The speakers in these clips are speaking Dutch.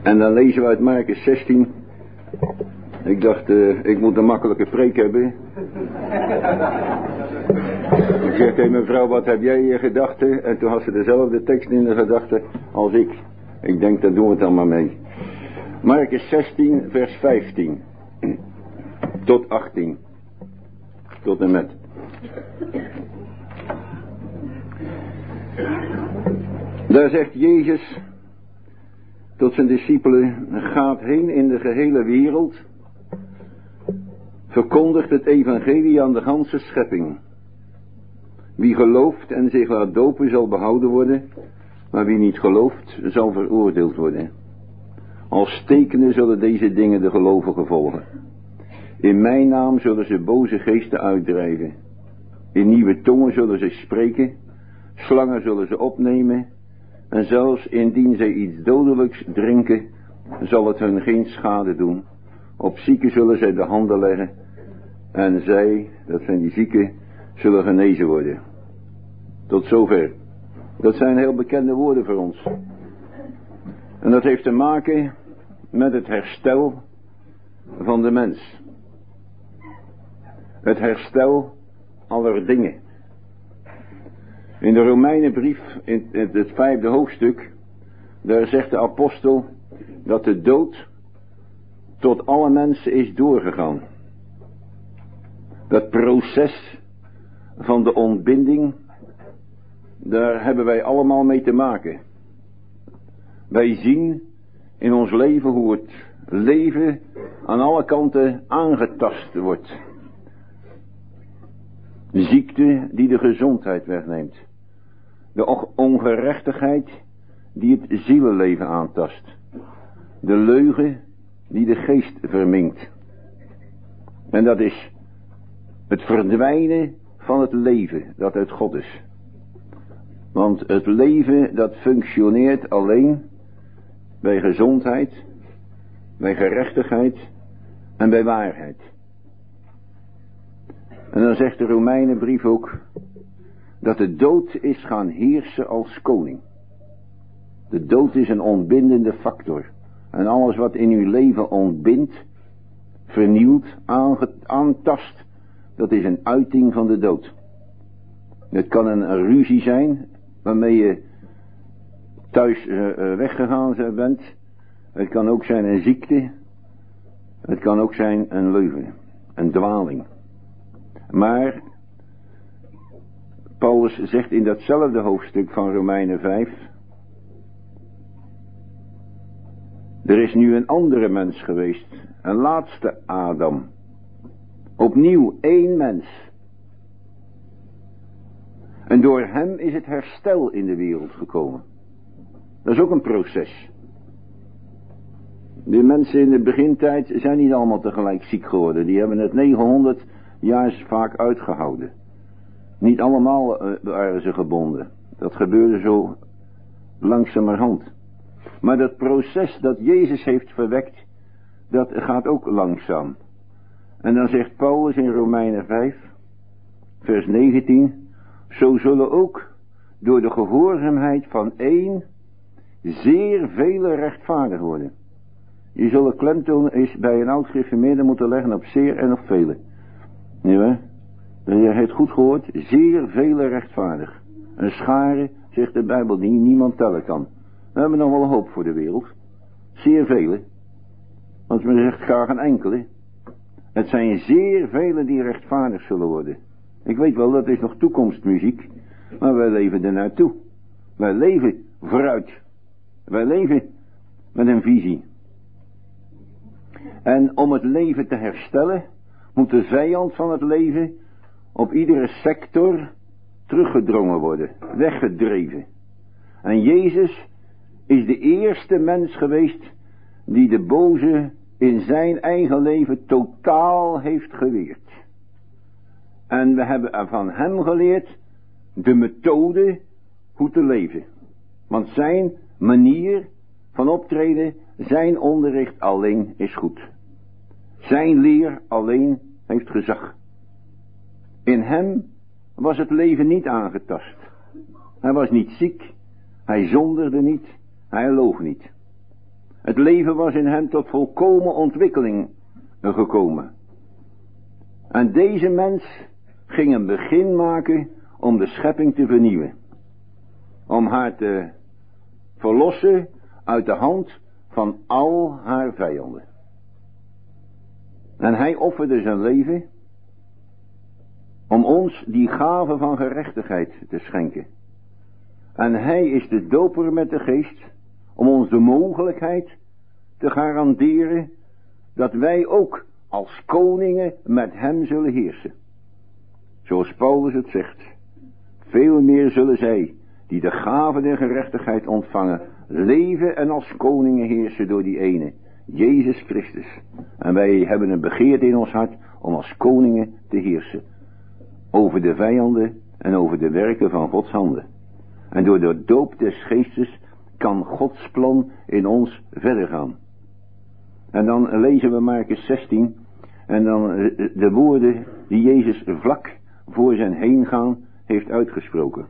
En dan lezen we uit Markus 16. Ik dacht, ik moet een makkelijke preek hebben. Ik zeg tegen mijn vrouw, wat heb jij in gedachten? En toen had ze dezelfde tekst in de gedachten als ik. Ik denk, daar doen we het dan maar mee. Markus 16, vers 15. Tot 18. Tot en met. Daar zegt Jezus tot zijn discipelen: gaat heen in de gehele wereld, verkondigt het evangelie aan de ganse schepping. Wie gelooft en zich laat dopen zal behouden worden, maar wie niet gelooft zal veroordeeld worden. Als tekenen zullen deze dingen de gelovigen volgen. In mijn naam zullen ze boze geesten uitdrijven. In nieuwe tongen zullen ze spreken, slangen zullen ze opnemen, en zelfs indien zij iets dodelijks drinken, zal het hun geen schade doen. Op zieken zullen zij de handen leggen, en zij, dat zijn die zieken, zullen genezen worden. Tot zover. Dat zijn heel bekende woorden voor ons. En dat heeft te maken met het herstel van de mens. Het herstel aller dingen. In de Romeinenbrief, in het 5e hoofdstuk, daar zegt de apostel dat de dood tot alle mensen is doorgegaan. Dat proces van de ontbinding, daar hebben wij allemaal mee te maken. Wij zien in ons leven hoe het leven aan alle kanten aangetast wordt. Ziekte die de gezondheid wegneemt. De ongerechtigheid die het zielenleven aantast. De leugen die de geest verminkt. En dat is het verdwijnen van het leven dat uit God is. Want het leven dat functioneert alleen bij gezondheid, bij gerechtigheid en bij waarheid. En dan zegt de Romeinenbrief ook dat de dood is gaan heersen als koning. De dood is een ontbindende factor. En alles wat in uw leven ontbindt, vernieuwt, aantast, dat is een uiting van de dood. Het kan een ruzie zijn waarmee je thuis weggegaan bent. Het kan ook zijn een ziekte. Het kan ook zijn een leugen, een dwaling. Maar Paulus zegt in datzelfde hoofdstuk van Romeinen 5... er is nu een andere mens geweest, een laatste Adam. Opnieuw één mens. En door hem is het herstel in de wereld gekomen. Dat is ook een proces. De mensen in de begintijd zijn niet allemaal tegelijk ziek geworden. Die hebben het 900 jaar vaak uitgehouden. Niet allemaal waren ze gebonden. Dat gebeurde zo langzamerhand. Maar dat proces dat Jezus heeft verwekt, dat gaat ook langzaam. En dan zegt Paulus in Romeinen 5, vers 19... zo zullen ook door de gehoorzaamheid van één zeer vele rechtvaardig worden. Je zult een klemtoon is bij een oud gereformeerde moeten leggen op zeer en op vele. Ja, je hebt het goed gehoord, zeer vele rechtvaardig. Een schare, zegt de Bijbel, die niemand tellen kan. We hebben nog wel hoop voor de wereld. Zeer vele. Want men zegt graag een enkele. Het zijn zeer vele die rechtvaardig zullen worden. Ik weet wel, dat is nog toekomstmuziek. Maar wij leven er naartoe. Wij leven vooruit. Wij leven met een visie. En om het leven te herstellen, moet de vijand van het leven op iedere sector teruggedrongen worden, weggedreven. En Jezus is de eerste mens geweest die de boze in zijn eigen leven totaal heeft geweerd. En we hebben van hem geleerd de methode hoe te leven. Want zijn manier van optreden, zijn onderricht alleen is goed. Zijn leer alleen heeft gezag. In hem was het leven niet aangetast. Hij was niet ziek, hij zondigde niet, hij loog niet. Het leven was in hem tot volkomen ontwikkeling gekomen. En deze mens ging een begin maken om de schepping te vernieuwen. Om haar te verlossen uit de hand van al haar vijanden. En hij offerde zijn leven om ons die gave van gerechtigheid te schenken. En hij is de doper met de geest om ons de mogelijkheid te garanderen dat wij ook als koningen met hem zullen heersen. Zoals Paulus het zegt, veel meer zullen zij die de gave der gerechtigheid ontvangen, leven en als koningen heersen door die ene, Jezus Christus. En wij hebben een begeerte in ons hart om als koningen te heersen. Over de vijanden en over de werken van Gods handen. En door de doop des geestes kan Gods plan in ons verder gaan. En dan lezen we Markus 16. En dan de woorden die Jezus vlak voor zijn heengaan heeft uitgesproken.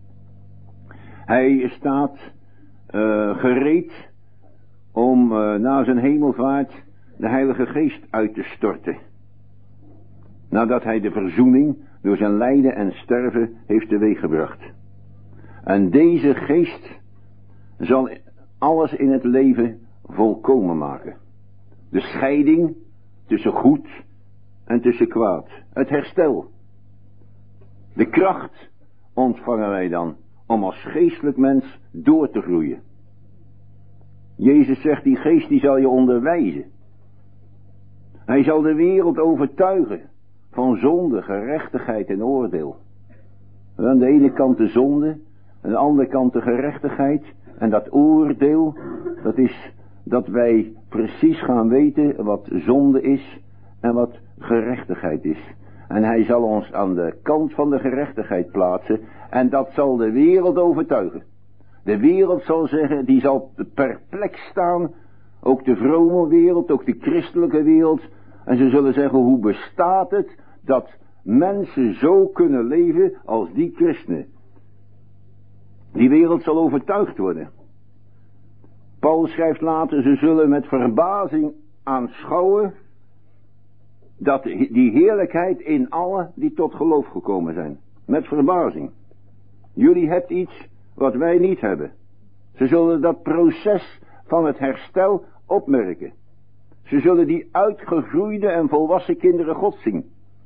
Hij staat gereed om na zijn hemelvaart de Heilige Geest uit te storten. Nadat hij de verzoening door zijn lijden en sterven heeft teweeggebracht. En deze geest zal alles in het leven volkomen maken. De scheiding tussen goed en tussen kwaad. Het herstel. De kracht ontvangen wij dan om als geestelijk mens door te groeien. Jezus zegt, die geest die zal je onderwijzen. Hij zal de wereld overtuigen van zonde, gerechtigheid en oordeel. En aan de ene kant de zonde, aan de andere kant de gerechtigheid. En dat oordeel, dat is dat wij precies gaan weten wat zonde is en wat gerechtigheid is. En hij zal ons aan de kant van de gerechtigheid plaatsen. En dat zal de wereld overtuigen. De wereld zal zeggen, die zal perplex staan. Ook de vrome wereld, ook de christelijke wereld. En ze zullen zeggen, hoe bestaat het dat mensen zo kunnen leven als die christenen? Die wereld zal overtuigd worden. Paulus schrijft later, ze zullen met verbazing aanschouwen dat die heerlijkheid in allen die tot geloof gekomen zijn. Met verbazing. Jullie hebt iets wat wij niet hebben. Ze zullen dat proces van het herstel opmerken. Ze zullen die uitgegroeide en volwassen kinderen Gods zien.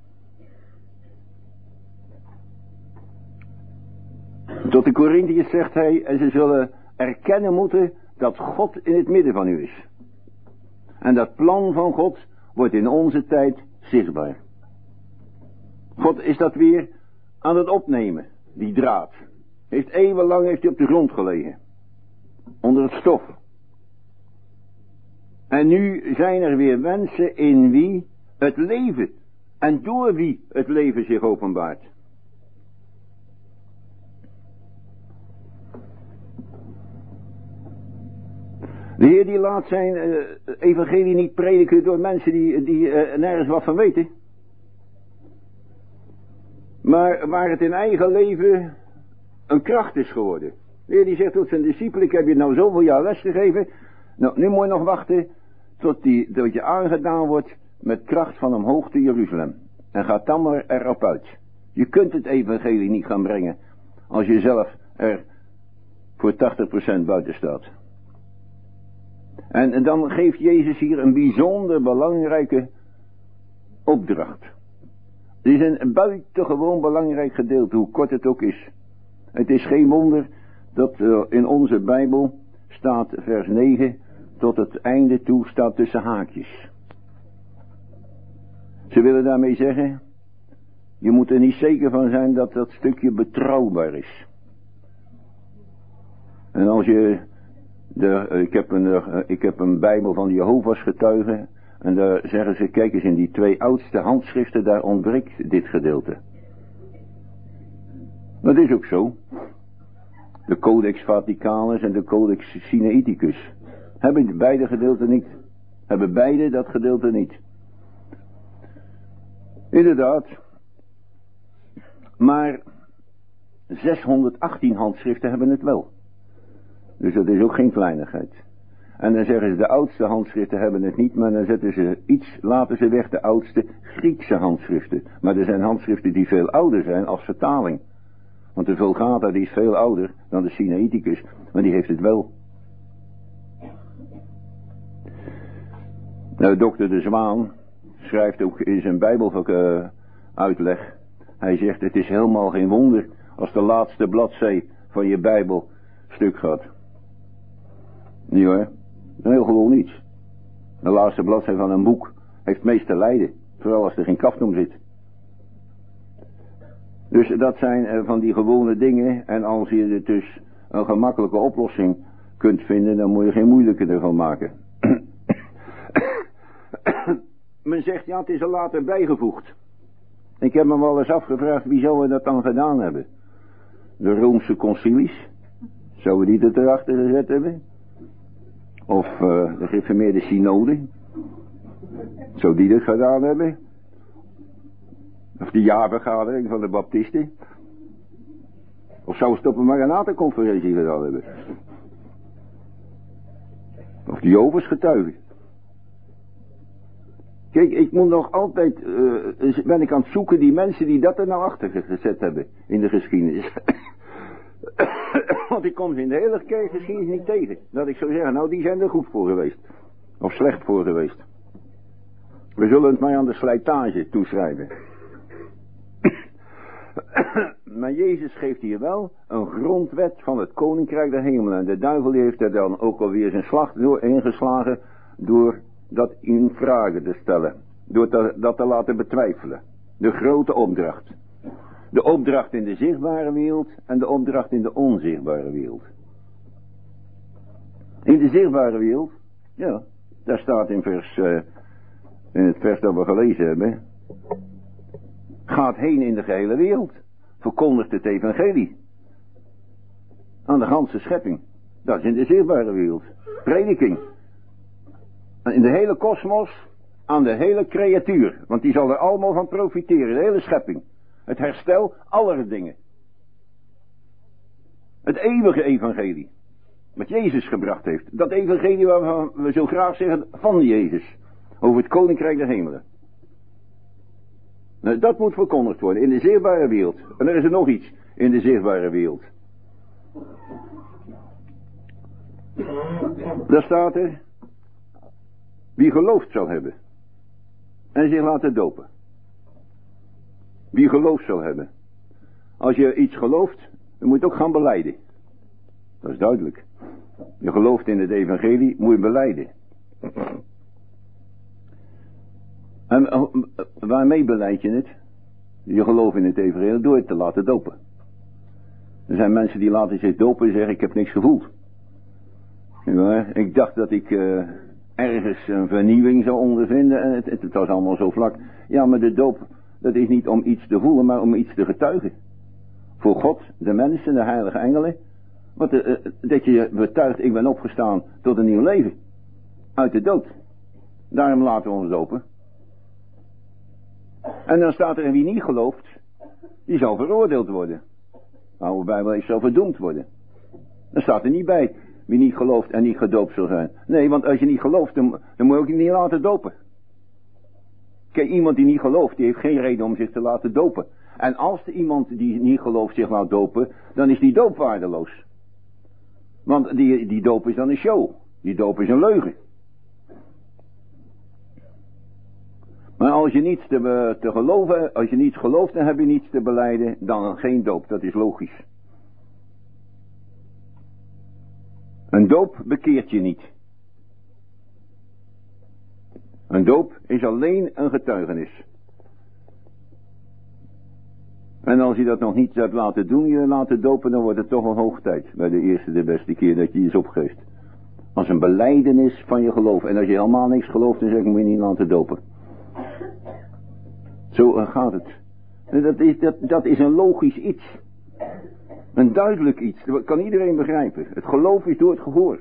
Tot de Korintiërs zegt hij, en ze zullen erkennen moeten dat God in het midden van u is. En dat plan van God wordt in onze tijd zichtbaar. God is dat weer aan het opnemen, die draad. Eeuwenlang heeft hij op de grond gelegen. Onder het stof. En nu zijn er weer mensen in wie het leven en door wie het leven zich openbaart. De Heer die laat zijn evangelie niet prediken door mensen die nergens wat van weten. Maar waar het in eigen leven een kracht is geworden. De Heer die zegt tot zijn discipelen, ik heb je nou zoveel jaar les gegeven. Nou, nu moet je nog wachten tot je aangedaan wordt met kracht van omhoog te Jeruzalem. En ga dan maar erop uit. Je kunt het evangelie niet gaan brengen als je zelf er voor 80% buiten staat. En dan geeft Jezus hier een bijzonder belangrijke opdracht. Het is een buitengewoon belangrijk gedeelte, hoe kort het ook is. Het is geen wonder dat in onze Bijbel staat vers 9 tot het einde toe staat tussen haakjes. Ze willen daarmee zeggen, je moet er niet zeker van zijn dat dat stukje betrouwbaar is. En als je, ik heb een Bijbel van de Jehovah's getuigen en daar zeggen ze, kijk eens in die 2 oudste handschriften, daar ontbreekt dit gedeelte. Dat is ook zo. De Codex Vaticanus en de Codex Sinaiticus hebben beide gedeelten niet. Hebben beide dat gedeelte niet. Inderdaad. Maar 618 handschriften hebben het wel. Dus dat is ook geen kleinigheid. En dan zeggen ze, de oudste handschriften hebben het niet, maar dan zetten ze laten ze weg, de oudste Griekse handschriften. Maar er zijn handschriften die veel ouder zijn als vertaling. Want de Vulgata die is veel ouder dan de Sinaiticus, maar die heeft het wel. Nou, dokter De Zwaan schrijft ook in zijn Bijbeluitleg. Hij zegt, het is helemaal geen wonder als de laatste bladzij van je Bijbel stuk gaat. Niet hoor, heel gewoon niets. De laatste bladzij van een boek heeft meest te lijden, vooral als er geen kaft om zit. Dus dat zijn van die gewone dingen, en als je er dus een gemakkelijke oplossing kunt vinden, dan moet je geen moeilijke ervan maken. Men zegt, ja, het is er later bijgevoegd. Ik heb me wel eens afgevraagd, wie zouden dat dan gedaan hebben? De Roomse concilies? Zouden die het erachter gezet hebben? Of de gereformeerde synode? Zou die dat gedaan hebben? Of de jaarvergadering van de baptisten? Of zou het op een Maranatenconferentie gedaan hebben? Of de Jehovah's getuigen? Kijk, ik moet nog altijd, ben ik aan het zoeken die mensen die dat er nou achter gezet hebben in de geschiedenis. Want ik kom ze in de hele kerkgeschiedenis niet tegen. Dat ik zou zeggen, nou die zijn er goed voor geweest. Of slecht voor geweest. We zullen het maar aan de slijtage toeschrijven. Maar Jezus geeft hier wel een grondwet van het koninkrijk der hemelen. En de duivel heeft er dan ook alweer zijn slag door ingeslagen door dat in vragen te stellen. Door dat te laten betwijfelen. De grote opdracht. De opdracht in de zichtbare wereld en de opdracht in de onzichtbare wereld. In de zichtbare wereld, ja, daar staat in het vers dat we gelezen hebben. Gaat heen in de gehele wereld. Verkondigt het evangelie. Aan de ganse schepping. Dat is in de zichtbare wereld. Prediking. In de hele kosmos, aan de hele creatuur. Want die zal er allemaal van profiteren, de hele schepping. Het herstel aller dingen. Het eeuwige evangelie. Wat Jezus gebracht heeft. Dat evangelie waarvan we zo graag zeggen van Jezus. Over het koninkrijk der hemelen. Nou, dat moet verkondigd worden in de zichtbare wereld. En er is er nog iets in de zichtbare wereld. Daar staat er. Wie geloofd zal hebben. En zich laten dopen. Wie geloof zal hebben. Als je iets gelooft, dan moet je het ook gaan belijden. Dat is duidelijk. Je gelooft in het evangelie, moet je belijden. En waarmee belijd je het? Je gelooft in het evangelie door het te laten dopen. Er zijn mensen die laten zich dopen en zeggen, ik heb niks gevoeld. Ja, ik dacht dat ik ergens een vernieuwing zou ondervinden en het was allemaal zo vlak. Ja, maar de doop, dat is niet om iets te voelen, maar om iets te getuigen. Voor God, de mensen, de heilige engelen. Dat je betuigt, ik ben opgestaan tot een nieuw leven. Uit de dood. Daarom laten we ons dopen. En dan staat er, wie niet gelooft, die zal veroordeeld worden. Nou, de Bijbel is, zal verdoemd worden. Dan staat er niet bij, wie niet gelooft en niet gedoopt zal zijn. Nee, want als je niet gelooft, dan moet je ook niet laten dopen. Kijk, iemand die niet gelooft, die heeft geen reden om zich te laten dopen. En als er iemand die niet gelooft zich laat dopen, dan is die doop waardeloos. Want die doop is dan een show. Die doop is een leugen. Maar als je niets te geloven, als je niets gelooft, dan heb je niets te belijden, dan geen doop. Dat is logisch. Een doop bekeert je niet. Een doop is alleen een getuigenis. En als je dat nog niet hebt laten doen, je laten dopen, dan wordt het toch een hoog tijd. Bij de eerste, de beste keer dat je iets opgeeft. Als een belijdenis van je geloof. En als je helemaal niks gelooft, dan zeg ik, moet je niet laten dopen. Zo gaat het. Dat is een logisch iets. Een duidelijk iets. Dat kan iedereen begrijpen. Het geloof is door het gehoor.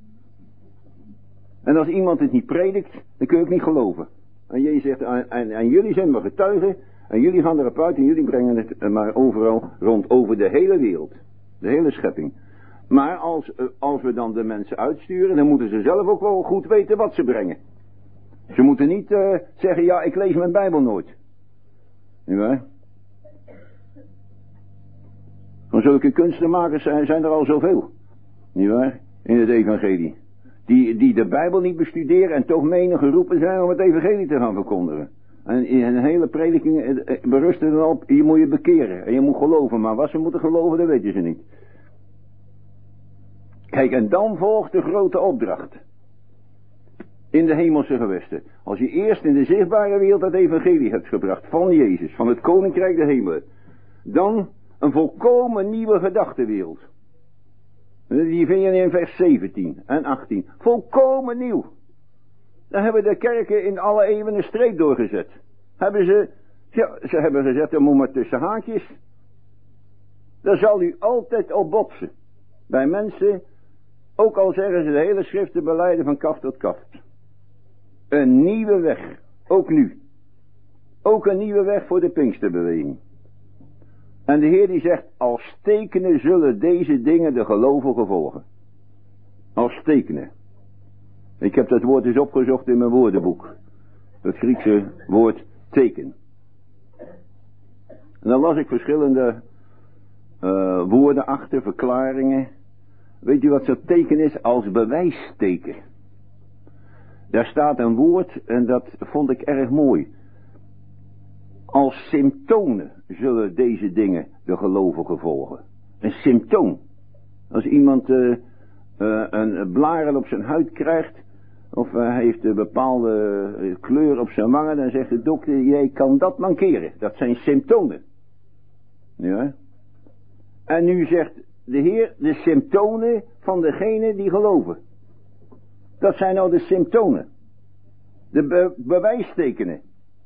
En als iemand het niet predikt, dan kun je ook niet geloven. En Jezus zegt, en jullie zijn maar getuigen. En jullie gaan erop uit en jullie brengen het maar overal rond over de hele wereld. De hele schepping. Maar als we dan de mensen uitsturen, dan moeten ze zelf ook wel goed weten wat ze brengen. Ze moeten niet zeggen, ja, ik lees mijn Bijbel nooit. Niet waar? Van zulke kunstenmakers zijn er al zoveel. Niet waar? In het evangelie. Die de Bijbel niet bestuderen en toch menen geroepen zijn om het evangelie te gaan verkondigen. En in een hele prediking berust er dan op, hier moet je bekeren en je moet geloven. Maar wat ze moeten geloven, dat weten ze niet. Kijk, en dan volgt de grote opdracht. In de hemelse gewesten. Als je eerst in de zichtbare wereld het evangelie hebt gebracht. Van Jezus, van het koninkrijk der hemelen. Dan een volkomen nieuwe gedachtenwereld. Die vind je in vers 17 en 18. Volkomen nieuw. Daar hebben de kerken in alle eeuwen een streep doorgezet. Ze hebben gezet, er moet maar tussen haakjes. Daar zal u altijd op botsen. Bij mensen, ook al zeggen ze de hele schrift te belijden van kaft tot kaft. Een nieuwe weg, ook nu. Ook een nieuwe weg voor de Pinksterbeweging. En de Heer die zegt, als tekenen zullen deze dingen de gelovigen volgen. Als tekenen. Ik heb dat woord eens opgezocht in mijn woordenboek. Het Griekse woord teken. En dan las ik verschillende woorden achter, verklaringen. Weet u wat zo'n teken is? Als bewijsteken. Daar staat een woord en dat vond ik erg mooi. Als symptomen zullen deze dingen de gelovigen volgen. Een symptoom. Als iemand een blaren op zijn huid krijgt, of hij heeft een bepaalde kleur op zijn wangen, dan zegt de dokter, jij kan dat mankeren. Dat zijn symptomen. Ja. En nu zegt de Heer, de symptomen van degene die geloven. Dat zijn nou de symptomen. De bewijstekenen.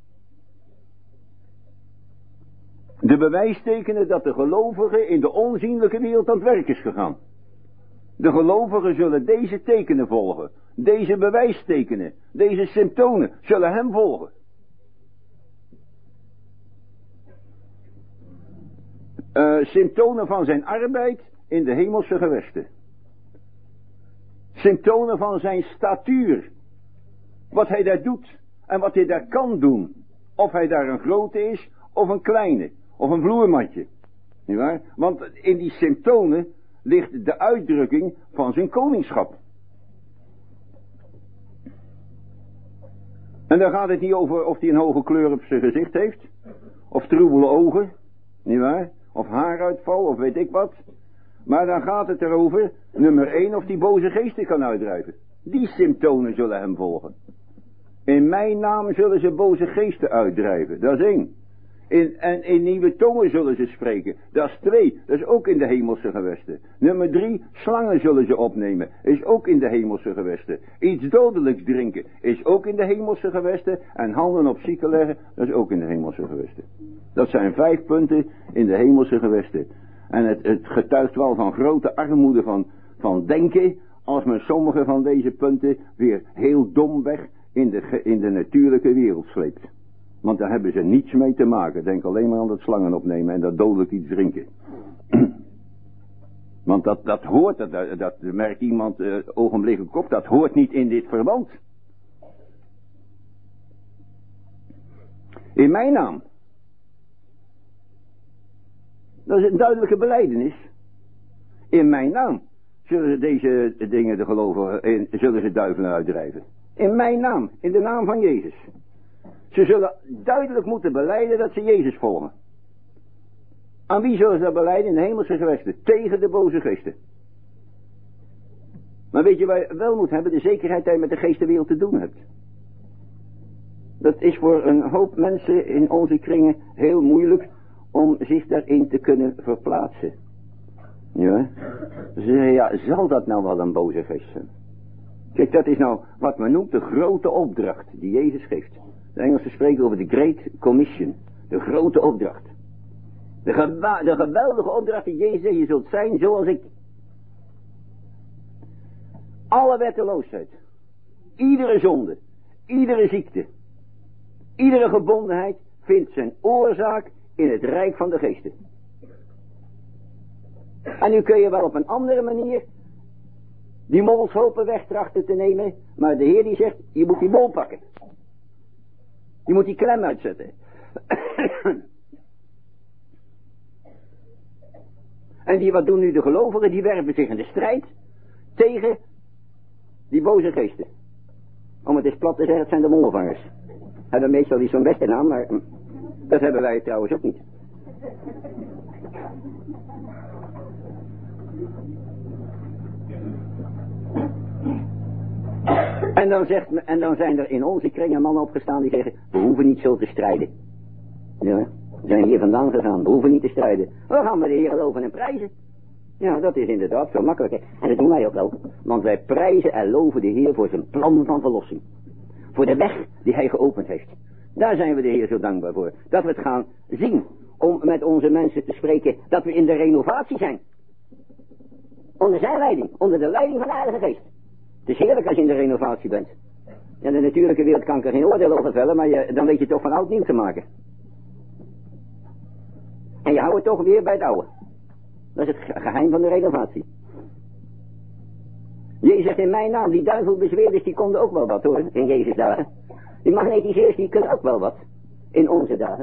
De bewijstekenen dat de gelovigen in de onzienlijke wereld aan het werk is gegaan. De gelovigen zullen deze tekenen volgen. Deze bewijstekenen. Deze symptomen zullen hem volgen. Symptomen van zijn arbeid in de hemelse gewesten. Symptomen van zijn statuur. Wat hij daar doet en wat hij daar kan doen. Of hij daar een grote is of een kleine. Of een vloermatje. Niet waar? Want in die symptomen ligt de uitdrukking van zijn koningschap. En dan gaat het niet over of hij een hoge kleur op zijn gezicht heeft. Of troebele ogen. Niet waar? Of haaruitval of weet ik wat. Maar dan gaat het erover, nummer 1, of die boze geesten kan uitdrijven. Die symptomen zullen hem volgen. In mijn naam zullen ze boze geesten uitdrijven. Dat is 1. En in nieuwe tongen zullen ze spreken. Dat is 2. Dat is ook in de hemelse gewesten. Nummer 3. Slangen zullen ze opnemen. Is ook in de hemelse gewesten. Iets dodelijks drinken. Is ook in de hemelse gewesten. En handen op zieken leggen. Dat is ook in de hemelse gewesten. Dat zijn 5 punten in de hemelse gewesten. En het getuigt wel van grote armoede van denken. Als men sommige van deze punten weer heel domweg in de natuurlijke wereld sleept. Want daar hebben ze niets mee te maken. Denk alleen maar aan dat slangen opnemen en dat dodelijk iets drinken. Want dat hoort, dat merkt iemand ogenblikkelijk op, dat hoort niet in dit verband. In mijn naam. Dat is een duidelijke belijdenis. In mijn naam zullen ze deze dingen de gelovigen, zullen ze duivelen uitdrijven. In mijn naam, in de naam van Jezus. Ze zullen duidelijk moeten belijden dat ze Jezus volgen. Aan wie zullen ze dat belijden? In de hemelse gewesten. Tegen de boze geesten. Maar weet je waar je wel moet hebben? De zekerheid dat je met de geestenwereld te doen hebt. Dat is voor een hoop mensen in onze kringen heel moeilijk om zich daarin te kunnen verplaatsen. Ja. Ze zeggen, ja, zal dat nou wel een boze geest zijn? Kijk, dat is nou wat men noemt de grote opdracht die Jezus geeft. De Engelsen spreken over de Great Commission. De grote opdracht. De geweldige opdracht die Jezus zegt, je zult zijn zoals ik. Alle wetteloosheid. Iedere zonde. Iedere ziekte. Iedere gebondenheid vindt zijn oorzaak in het rijk van de geesten. En nu kun je wel op een andere manier die molshopen weg trachten te nemen, maar de Heer die zegt, je moet die bol pakken. Je moet die klem uitzetten. En wat doen nu de gelovigen? Die werpen zich in de strijd tegen die boze geesten. Om het eens plat te zeggen, het zijn de molvangers. Hebben meestal niet zo'n beste naam, maar dat hebben wij trouwens ook niet. En dan zijn er in onze kringen mannen opgestaan die zeggen, we hoeven niet zo te strijden. Ja, we zijn hier vandaan gegaan, we hoeven niet te strijden. We gaan met de Heer loven en prijzen. Ja, dat is inderdaad veel makkelijker. En dat doen wij ook wel. Want wij prijzen en loven de Heer voor zijn plan van verlossing. Voor de weg die hij geopend heeft. Daar zijn we de Heer zo dankbaar voor. Dat we het gaan zien. Om met onze mensen te spreken dat we in de renovatie zijn. Onder zijn leiding. Onder de leiding van de Heilige Geest. Het is heerlijk als je in de renovatie bent. Ja, de natuurlijke wereld kan ik er geen oordeel over vellen. Maar dan weet je toch van oud nieuw te maken. En je houdt het toch weer bij het oude. Dat is het geheim van de renovatie. Jezus zegt in mijn naam, die duivelbezweerders die konden ook wel wat hoor, in Jezus dagen. Die magnetiseers die kunnen ook wel wat, in onze dagen.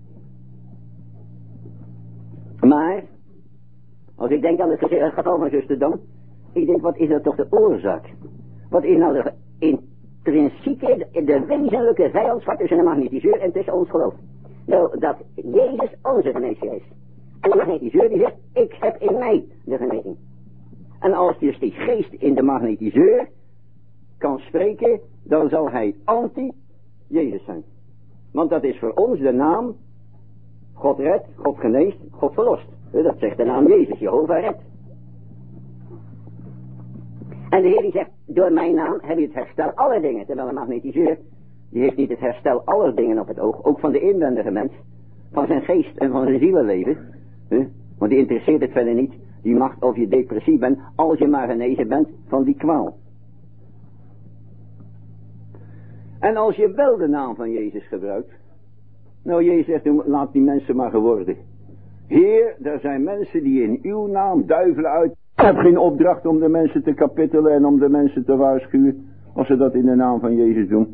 Maar, als ik denk aan het geval van zuster Dan, ik denk wat is dat toch de oorzaak? Wat is nou de intrinsieke, de wezenlijke vijandschap tussen de magnetiseur en tussen ons geloof? Nou, dat Jezus onze geneesheer is. En de magnetiseur die zegt, ik heb in mij de genezing. En als dus die geest in de magnetiseur kan spreken, dan zal hij anti-Jezus zijn. Want dat is voor ons de naam, God redt, God geneest, God verlost. Dat zegt de naam Jezus, Jehovah redt. En de Heer die zegt, door mijn naam heb je het herstel aller dingen. Terwijl een magnetiseur, die heeft niet het herstel aller dingen op het oog. Ook van de inwendige mens. Van zijn geest en van zijn zielenleven. Want die interesseert het verder niet. Die macht of je depressief bent, als je maar genezen bent van die kwaal. En als je wel de naam van Jezus gebruikt. Nou, Jezus zegt, laat die mensen maar geworden. Heer, er zijn mensen die in uw naam duivelen uit. Ik heb geen opdracht om de mensen te kapittelen en om de mensen te waarschuwen. Als ze dat in de naam van Jezus doen.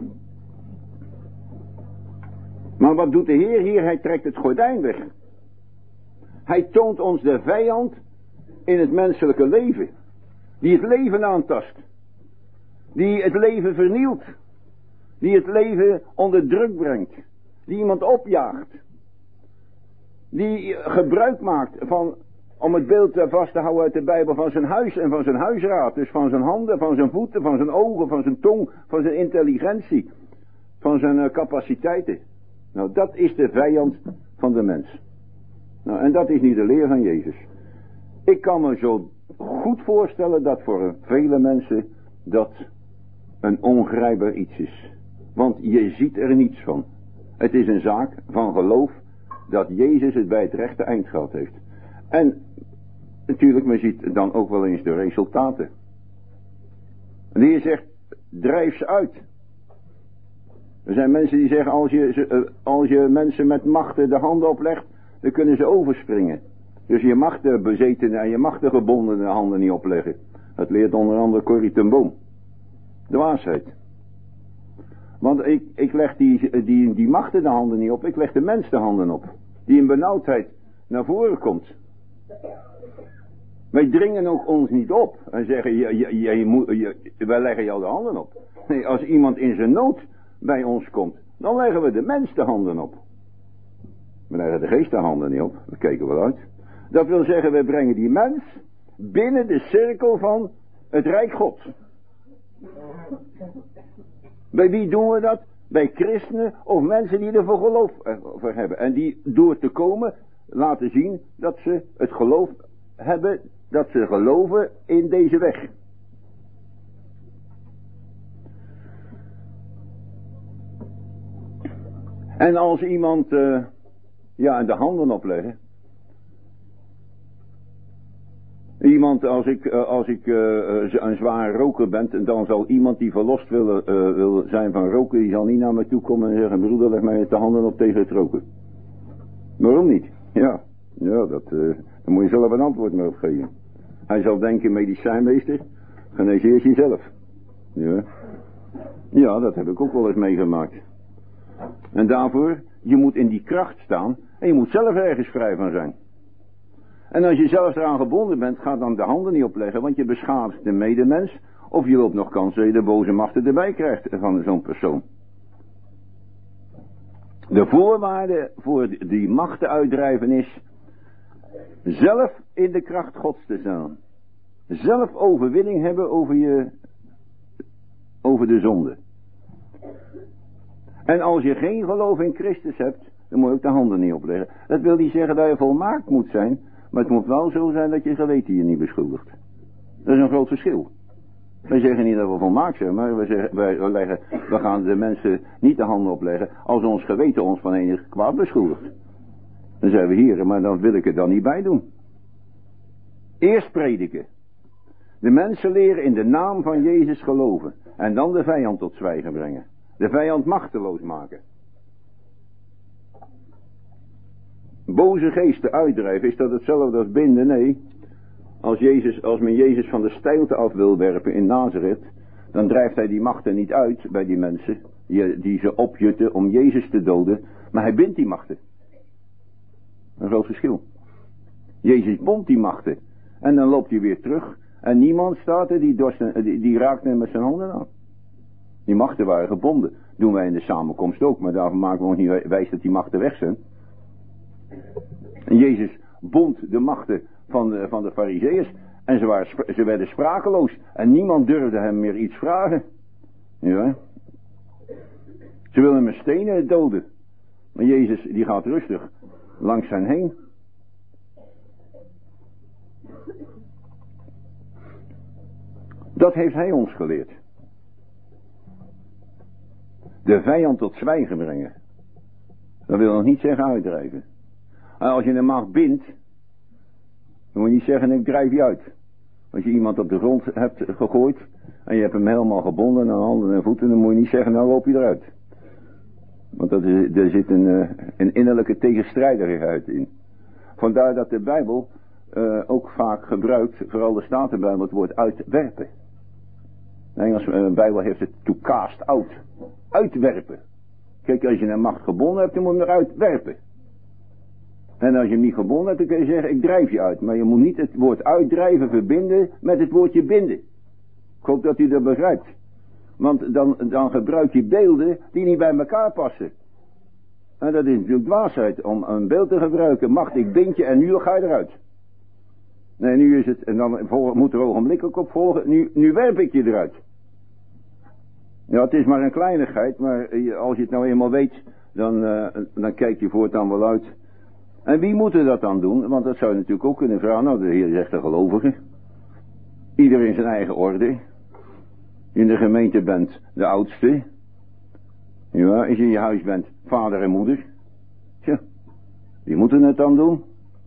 Maar wat doet de Heer hier? Hij trekt het gordijn weg. Hij toont ons de vijand in het menselijke leven. Die het leven aantast. Die het leven vernielt. Die het leven onder druk brengt. Die iemand opjaagt. Die gebruik maakt van, om het beeld vast te houden uit de Bijbel, van zijn huis en van zijn huisraad. Dus van zijn handen, van zijn voeten, van zijn ogen, van zijn tong, van zijn intelligentie. Van zijn capaciteiten. Nou, dat is de vijand van de mens. Nou, en dat is niet de leer van Jezus. Ik kan me zo goed voorstellen dat voor vele mensen dat een ongrijpbaar iets is. Want je ziet er niets van. Het is een zaak van geloof dat Jezus het bij het rechte eind gehad heeft. En natuurlijk, men ziet dan ook wel eens de resultaten. En de Heer zegt, drijf ze uit. Er zijn mensen die zeggen, als je mensen met machten de handen oplegt, dan kunnen ze overspringen. Dus je mag de bezetene en je mag de gebondene handen niet opleggen. Dat leert onder andere Corrie ten Boom. Dwaasheid. Want ik leg die machten de handen niet op, ik leg de mens de handen op. Die in benauwdheid naar voren komt. Wij dringen ook ons niet op en zeggen, wij leggen jou de handen op. Nee, als iemand in zijn nood bij ons komt, dan leggen we de mens de handen op. We leggen de geest de handen niet op, we kijken wel uit. Dat wil zeggen, we brengen die mens binnen de cirkel van het Rijk Gods. Bij wie doen we dat? Bij christenen of mensen die er voor geloof voor hebben. En die door te komen laten zien dat ze het geloof hebben, dat ze geloven in deze weg. En als iemand de handen opleggen. Iemand, als ik een zware roker ben, dan zal iemand die verlost wil zijn van roken, die zal niet naar me toe komen en zeggen, broeder, leg mij de handen op tegen het roken. Waarom niet? Ja, Ja, daar moet je zelf een antwoord mee op geven. Hij zal denken, medicijnmeester, genees eerst jezelf. Ja. Ja, dat heb ik ook wel eens meegemaakt. En daarvoor, je moet in die kracht staan en je moet zelf ergens vrij van zijn. En als je zelf eraan gebonden bent, ga dan de handen niet opleggen, want je beschadigt de medemens, of je loopt nog kans dat je de boze machten erbij krijgt van zo'n persoon. De voorwaarde voor die machten uitdrijven is zelf in de kracht Gods te staan. Zelf overwinning hebben over de zonde. En als je geen geloof in Christus hebt, dan moet je ook de handen niet opleggen. Dat wil niet zeggen dat je volmaakt moet zijn, maar het moet wel zo zijn dat je geweten je niet beschuldigt. Dat is een groot verschil. Wij zeggen niet dat we volmaakt zijn, maar we gaan de mensen niet de handen opleggen als ons geweten ons van enig kwaad beschuldigt. Dan zijn we hier, maar dan wil ik er dan niet bij doen. Eerst prediken. De mensen leren in de naam van Jezus geloven. En dan de vijand tot zwijgen brengen. De vijand machteloos maken. Boze geesten uitdrijven, is dat hetzelfde als binden? Nee. Als men Jezus van de steilte af wil werpen in Nazareth, dan drijft hij die machten niet uit bij die mensen, die ze opjutten om Jezus te doden, maar hij bindt die machten. Een groot verschil. Jezus bond die machten, en dan loopt hij weer terug, en niemand staat er, die raakt hem met zijn handen aan. Die machten waren gebonden. Doen wij in de samenkomst ook, maar daarvan maken we ons niet wijs dat die machten weg zijn. En Jezus bond de machten van de Farizeeërs. En ze werden sprakeloos. En niemand durfde hem meer iets vragen. Ja. Ze wilden hem met stenen doden. Maar Jezus die gaat rustig langs hen heen. Dat heeft hij ons geleerd. De vijand tot zwijgen brengen. Dat wil nog niet zeggen uitdrijven. En als je een macht bindt, dan moet je niet zeggen ik drijf je uit. Als je iemand op de grond hebt gegooid en je hebt hem helemaal gebonden aan handen en voeten, dan moet je niet zeggen nou loop je eruit. Want er zit een innerlijke tegenstrijdigheid in. Vandaar dat de Bijbel ook vaak gebruikt, vooral de Statenbijbel, het woord uitwerpen. De Engelse Bijbel heeft het to cast out. Uitwerpen. Kijk, als je een macht gebonden hebt, dan moet je hem eruit werpen. En als je hem niet gebonden hebt, dan kun je zeggen, ik drijf je uit. Maar je moet niet het woord uitdrijven verbinden met het woordje binden. Ik hoop dat u dat begrijpt. Want dan gebruik je beelden die niet bij elkaar passen. En dat is natuurlijk dwaasheid om een beeld te gebruiken. Macht, ik bind je en nu ga je eruit. Nee, nu is het, en dan moet er ogenblikkelijk op volgen, nu werp ik je eruit. Ja, het is maar een kleinigheid, maar als je het nou eenmaal weet, dan kijk je voortaan wel uit. En wie moet er dat dan doen? Want dat zou je natuurlijk ook kunnen vragen. Nou, de Heer zegt de gelovigen. Ieder in zijn eigen orde. In de gemeente bent de oudste. Ja, als je in je huis bent vader en moeder. Tja, wie moeten het dan doen?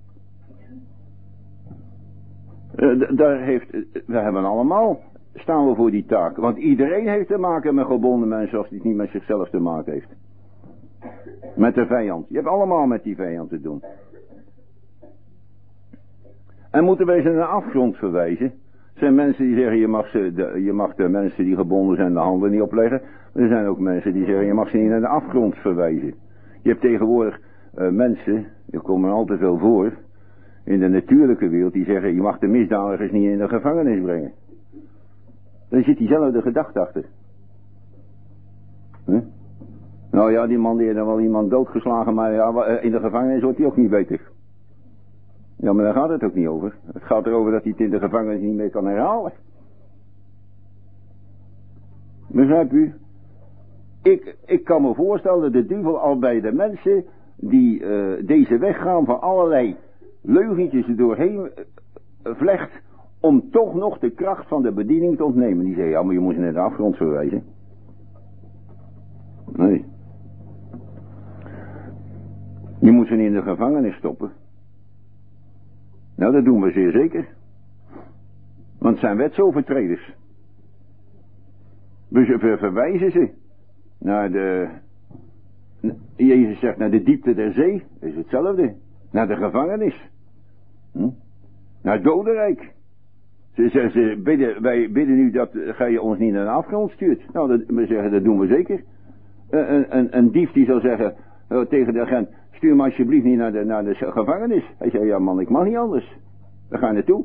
We hebben allemaal, staan we voor die taak. Want iedereen heeft te maken met gebonden mensen als hij het niet met zichzelf te maken heeft. Met de vijand. Je hebt allemaal met die vijand te doen. En moeten wij ze naar de afgrond verwijzen? Er zijn mensen die zeggen je mag de mensen die gebonden zijn de handen niet opleggen. Er zijn ook mensen die zeggen je mag ze niet naar de afgrond verwijzen. Je hebt tegenwoordig mensen, er komen al te veel voor, in de natuurlijke wereld, die zeggen je mag de misdadigers niet in de gevangenis brengen. Daar zit diezelfde gedachte achter. Huh? Nou ja, die man die heeft dan wel iemand doodgeslagen, maar ja, in de gevangenis wordt hij ook niet beter. Ja, maar daar gaat het ook niet over. Het gaat erover dat hij het in de gevangenis niet meer kan herhalen. Begrijp u? Ik kan me voorstellen dat de duivel al bij de mensen die deze weg gaan van allerlei leugentjes er doorheen vlecht om toch nog de kracht van de bediening te ontnemen. Die zeggen, ja, maar je moet ze naar de afgrond verwijzen. Nee. Je moet ze niet in de gevangenis stoppen. Nou, dat doen we zeer zeker. Want het zijn wetsovertreders. We verwijzen ze naar Jezus zegt naar de diepte der zee. Dat is hetzelfde. Naar de gevangenis. Naar het dodenrijk. Ze bidden, wij bidden nu dat gij ons niet naar de afgrond stuurt. Nou, we zeggen, dat doen we zeker. Een dief die zal zeggen tegen de agent, stuur me alsjeblieft niet naar de gevangenis. Hij zei, ja man, ik mag niet anders. We gaan naartoe.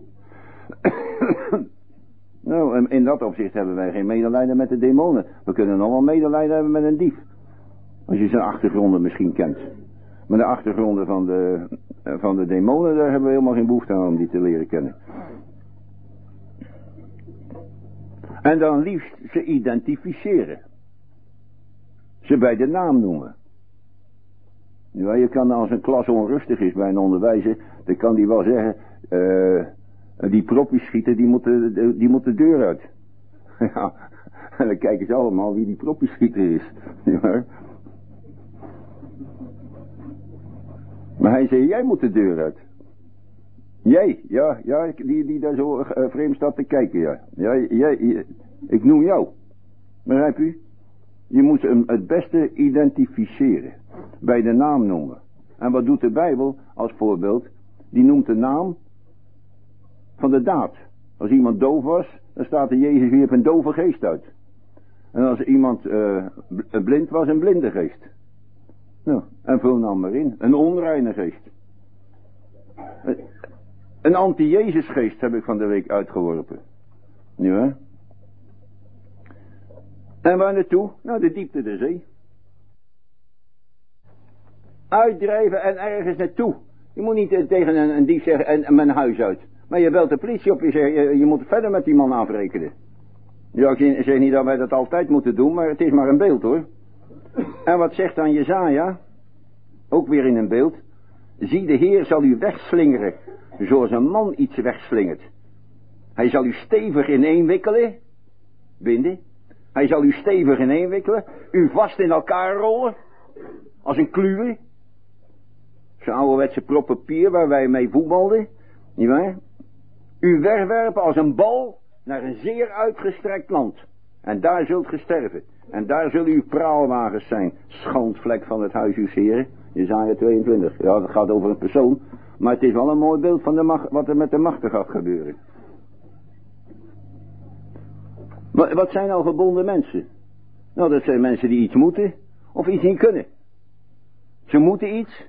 Nou, en in dat opzicht hebben wij geen medelijden met de demonen. We kunnen nog wel medelijden hebben met een dief. Als je zijn achtergronden misschien kent. Maar de achtergronden van de demonen, daar hebben we helemaal geen behoefte aan om die te leren kennen. En dan liefst ze identificeren. Ze bij de naam noemen. Ja, je kan als een klas onrustig is bij een onderwijzer, dan kan die wel zeggen, die proppiesschieter, die moet de deur uit. Ja, en dan kijken ze allemaal wie die proppiesschieter is. Ja. Maar hij zei, jij moet de deur uit. Jij, ja, die daar zo vreemd staat te kijken, ja. Ja, jij, ik noem jou. Begrijp u? Je moet hem het beste identificeren. Bij de naam noemen. En wat doet de Bijbel als voorbeeld? Die noemt de naam van de daad. Als iemand doof was, dan staat er Jezus wierp een dove geest uit. En als iemand blind was, een blinde geest. Nou, en vul nou maar in. Een onreine geest. Een anti-Jezus geest heb ik van de week uitgeworpen. Nu hè. En waar naartoe? Nou, de diepte der zee. Uitdrijven en ergens naartoe. Je moet niet tegen een dief zeggen en mijn huis uit. Maar je belt de politie op, je zegt, je moet verder met die man afrekenen. Ja, ik zeg niet dat wij dat altijd moeten doen, maar het is maar een beeld hoor. En wat zegt dan Jesaja? Ook weer in een beeld. Zie, de Heer zal u wegslingeren, zoals een man iets wegslingert. Hij zal u stevig ineenwikkelen, binden. Hij zal u stevig ineenwikkelen, u vast in elkaar rollen, als een kluwe. Zo'n ouderwetse prop papier waar wij mee voetbalden, nietwaar? U wegwerpen als een bal naar een zeer uitgestrekt land. En daar zult ge sterven. En daar zullen uw praalwagens zijn. Schandvlek van het huis uws Heren. Jesaja 22. Ja, dat gaat over een persoon. Maar het is wel een mooi beeld van wat er met de machten gaat gebeuren. Wat zijn nou gebonden mensen? Nou, dat zijn mensen die iets moeten of iets niet kunnen. Ze moeten iets.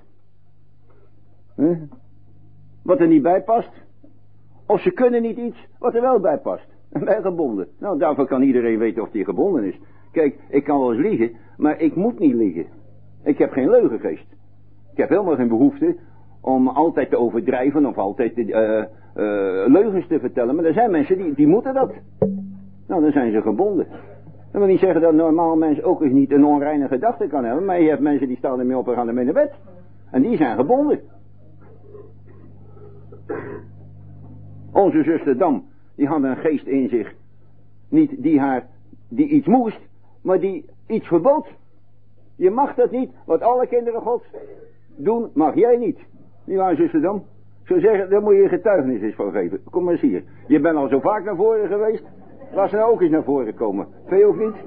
Wat er niet bij past. Of ze kunnen niet iets wat er wel bij past. En wij gebonden. Nou, daarvoor kan iedereen weten of die gebonden is. Kijk, ik kan wel eens liegen, maar ik moet niet liegen. Ik heb geen leugengeest. Ik heb helemaal geen behoefte om altijd te overdrijven of altijd leugens te vertellen. Maar er zijn mensen die moeten dat. Nou, dan zijn ze gebonden. Dat wil niet zeggen dat een normaal mens ook eens niet een onreine gedachte kan hebben. Maar je hebt mensen die staan ermee op en gaan ermee naar bed. En die zijn gebonden. Onze zuster Dam, die had een geest in zich. Niet die iets moest, maar die iets verbood. Je mag dat niet, wat alle kinderen gods doen, mag jij niet. Die waren zuster Dam. Ik zou zeggen, daar moet je getuigenis eens van geven. Kom maar eens hier. Je bent al zo vaak naar voren geweest. Laat ze nou ook eens naar voren komen. Vind je ook niet?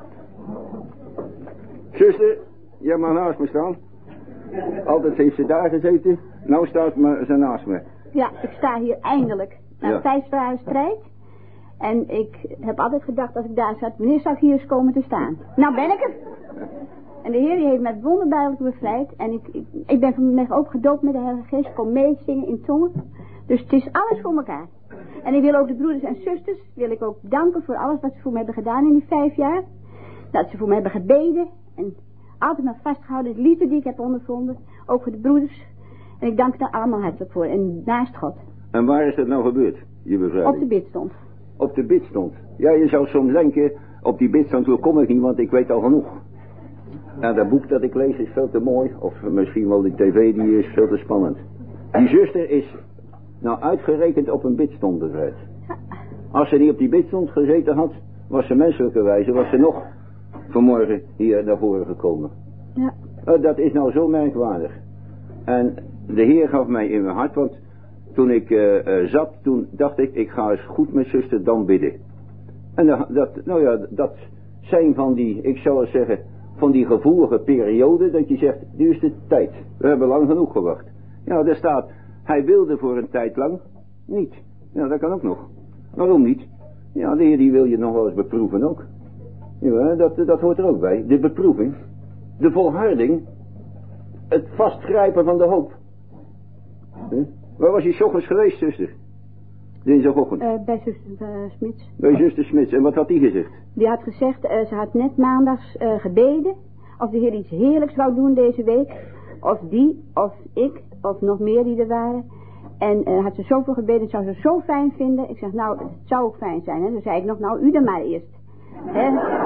Zuster, jij mag naast me staan. Altijd heeft ze daar gezeten. Nou staat ze naast me. Ja, ik sta hier eindelijk. Na 5 jaar strijd. En ik heb altijd gedacht, als ik daar zat, wanneer zou ik hier eens komen te staan? Nou ben ik er. En de Heer die heeft mij wonderbaarlijk bevrijd. En ik ben vanmiddag ook gedoopt met de Heilige Geest. Ik kon meezingen in tongen. Dus het is alles voor elkaar. En ik wil ook de broeders en zusters, wil ik ook danken voor alles wat ze voor me hebben gedaan in die 5 jaar. Dat ze voor me hebben gebeden. En altijd maar vastgehouden, de liefde die ik heb ondervonden. Ook voor de broeders. En ik dank daar allemaal hartelijk voor. En naast God. En waar is dat nou gebeurd, je bevrijding? Op de bidstond. Op de bidstond. Ja, je zou soms denken, op die bidstond kom ik niet, want ik weet al genoeg. En dat boek dat ik lees is veel te mooi. Of misschien wel die tv, die is veel te spannend. Die zuster is nou uitgerekend op een bidstond bevrijd. Als ze niet op die bidstond gezeten had, was ze menselijkerwijze, was ze nog vanmorgen hier naar voren gekomen. Ja. Dat is nou zo merkwaardig. En de Heer gaf mij in mijn hart, want toen ik zat, toen dacht ik ga eens goed met zuster Dan bidden. En dat zijn van die, ik zou eens zeggen, van die gevoelige perioden dat je zegt, nu is de tijd. We hebben lang genoeg gewacht. Ja, daar staat, hij wilde voor een tijd lang niet. Ja, dat kan ook nog. Waarom niet? Ja, de Heer die wil je nog wel eens beproeven ook. Ja, dat hoort er ook bij. De beproeving, de volharding, het vastgrijpen van de hoop. Waar was je 's ochtends geweest, zuster? Dinsdagochtend. Bij zuster Smits. Bij zuster Smits. En wat had die gezegd? Die had gezegd, ze had net maandags gebeden. Of de Heer iets heerlijks wou doen deze week. Of die, of ik, of nog meer die er waren. En had ze zoveel gebeden, zou ze zo fijn vinden. Ik zeg, nou, het zou ook fijn zijn. Hè? Dan zei ik nog, nou, u dan maar eerst. Hè?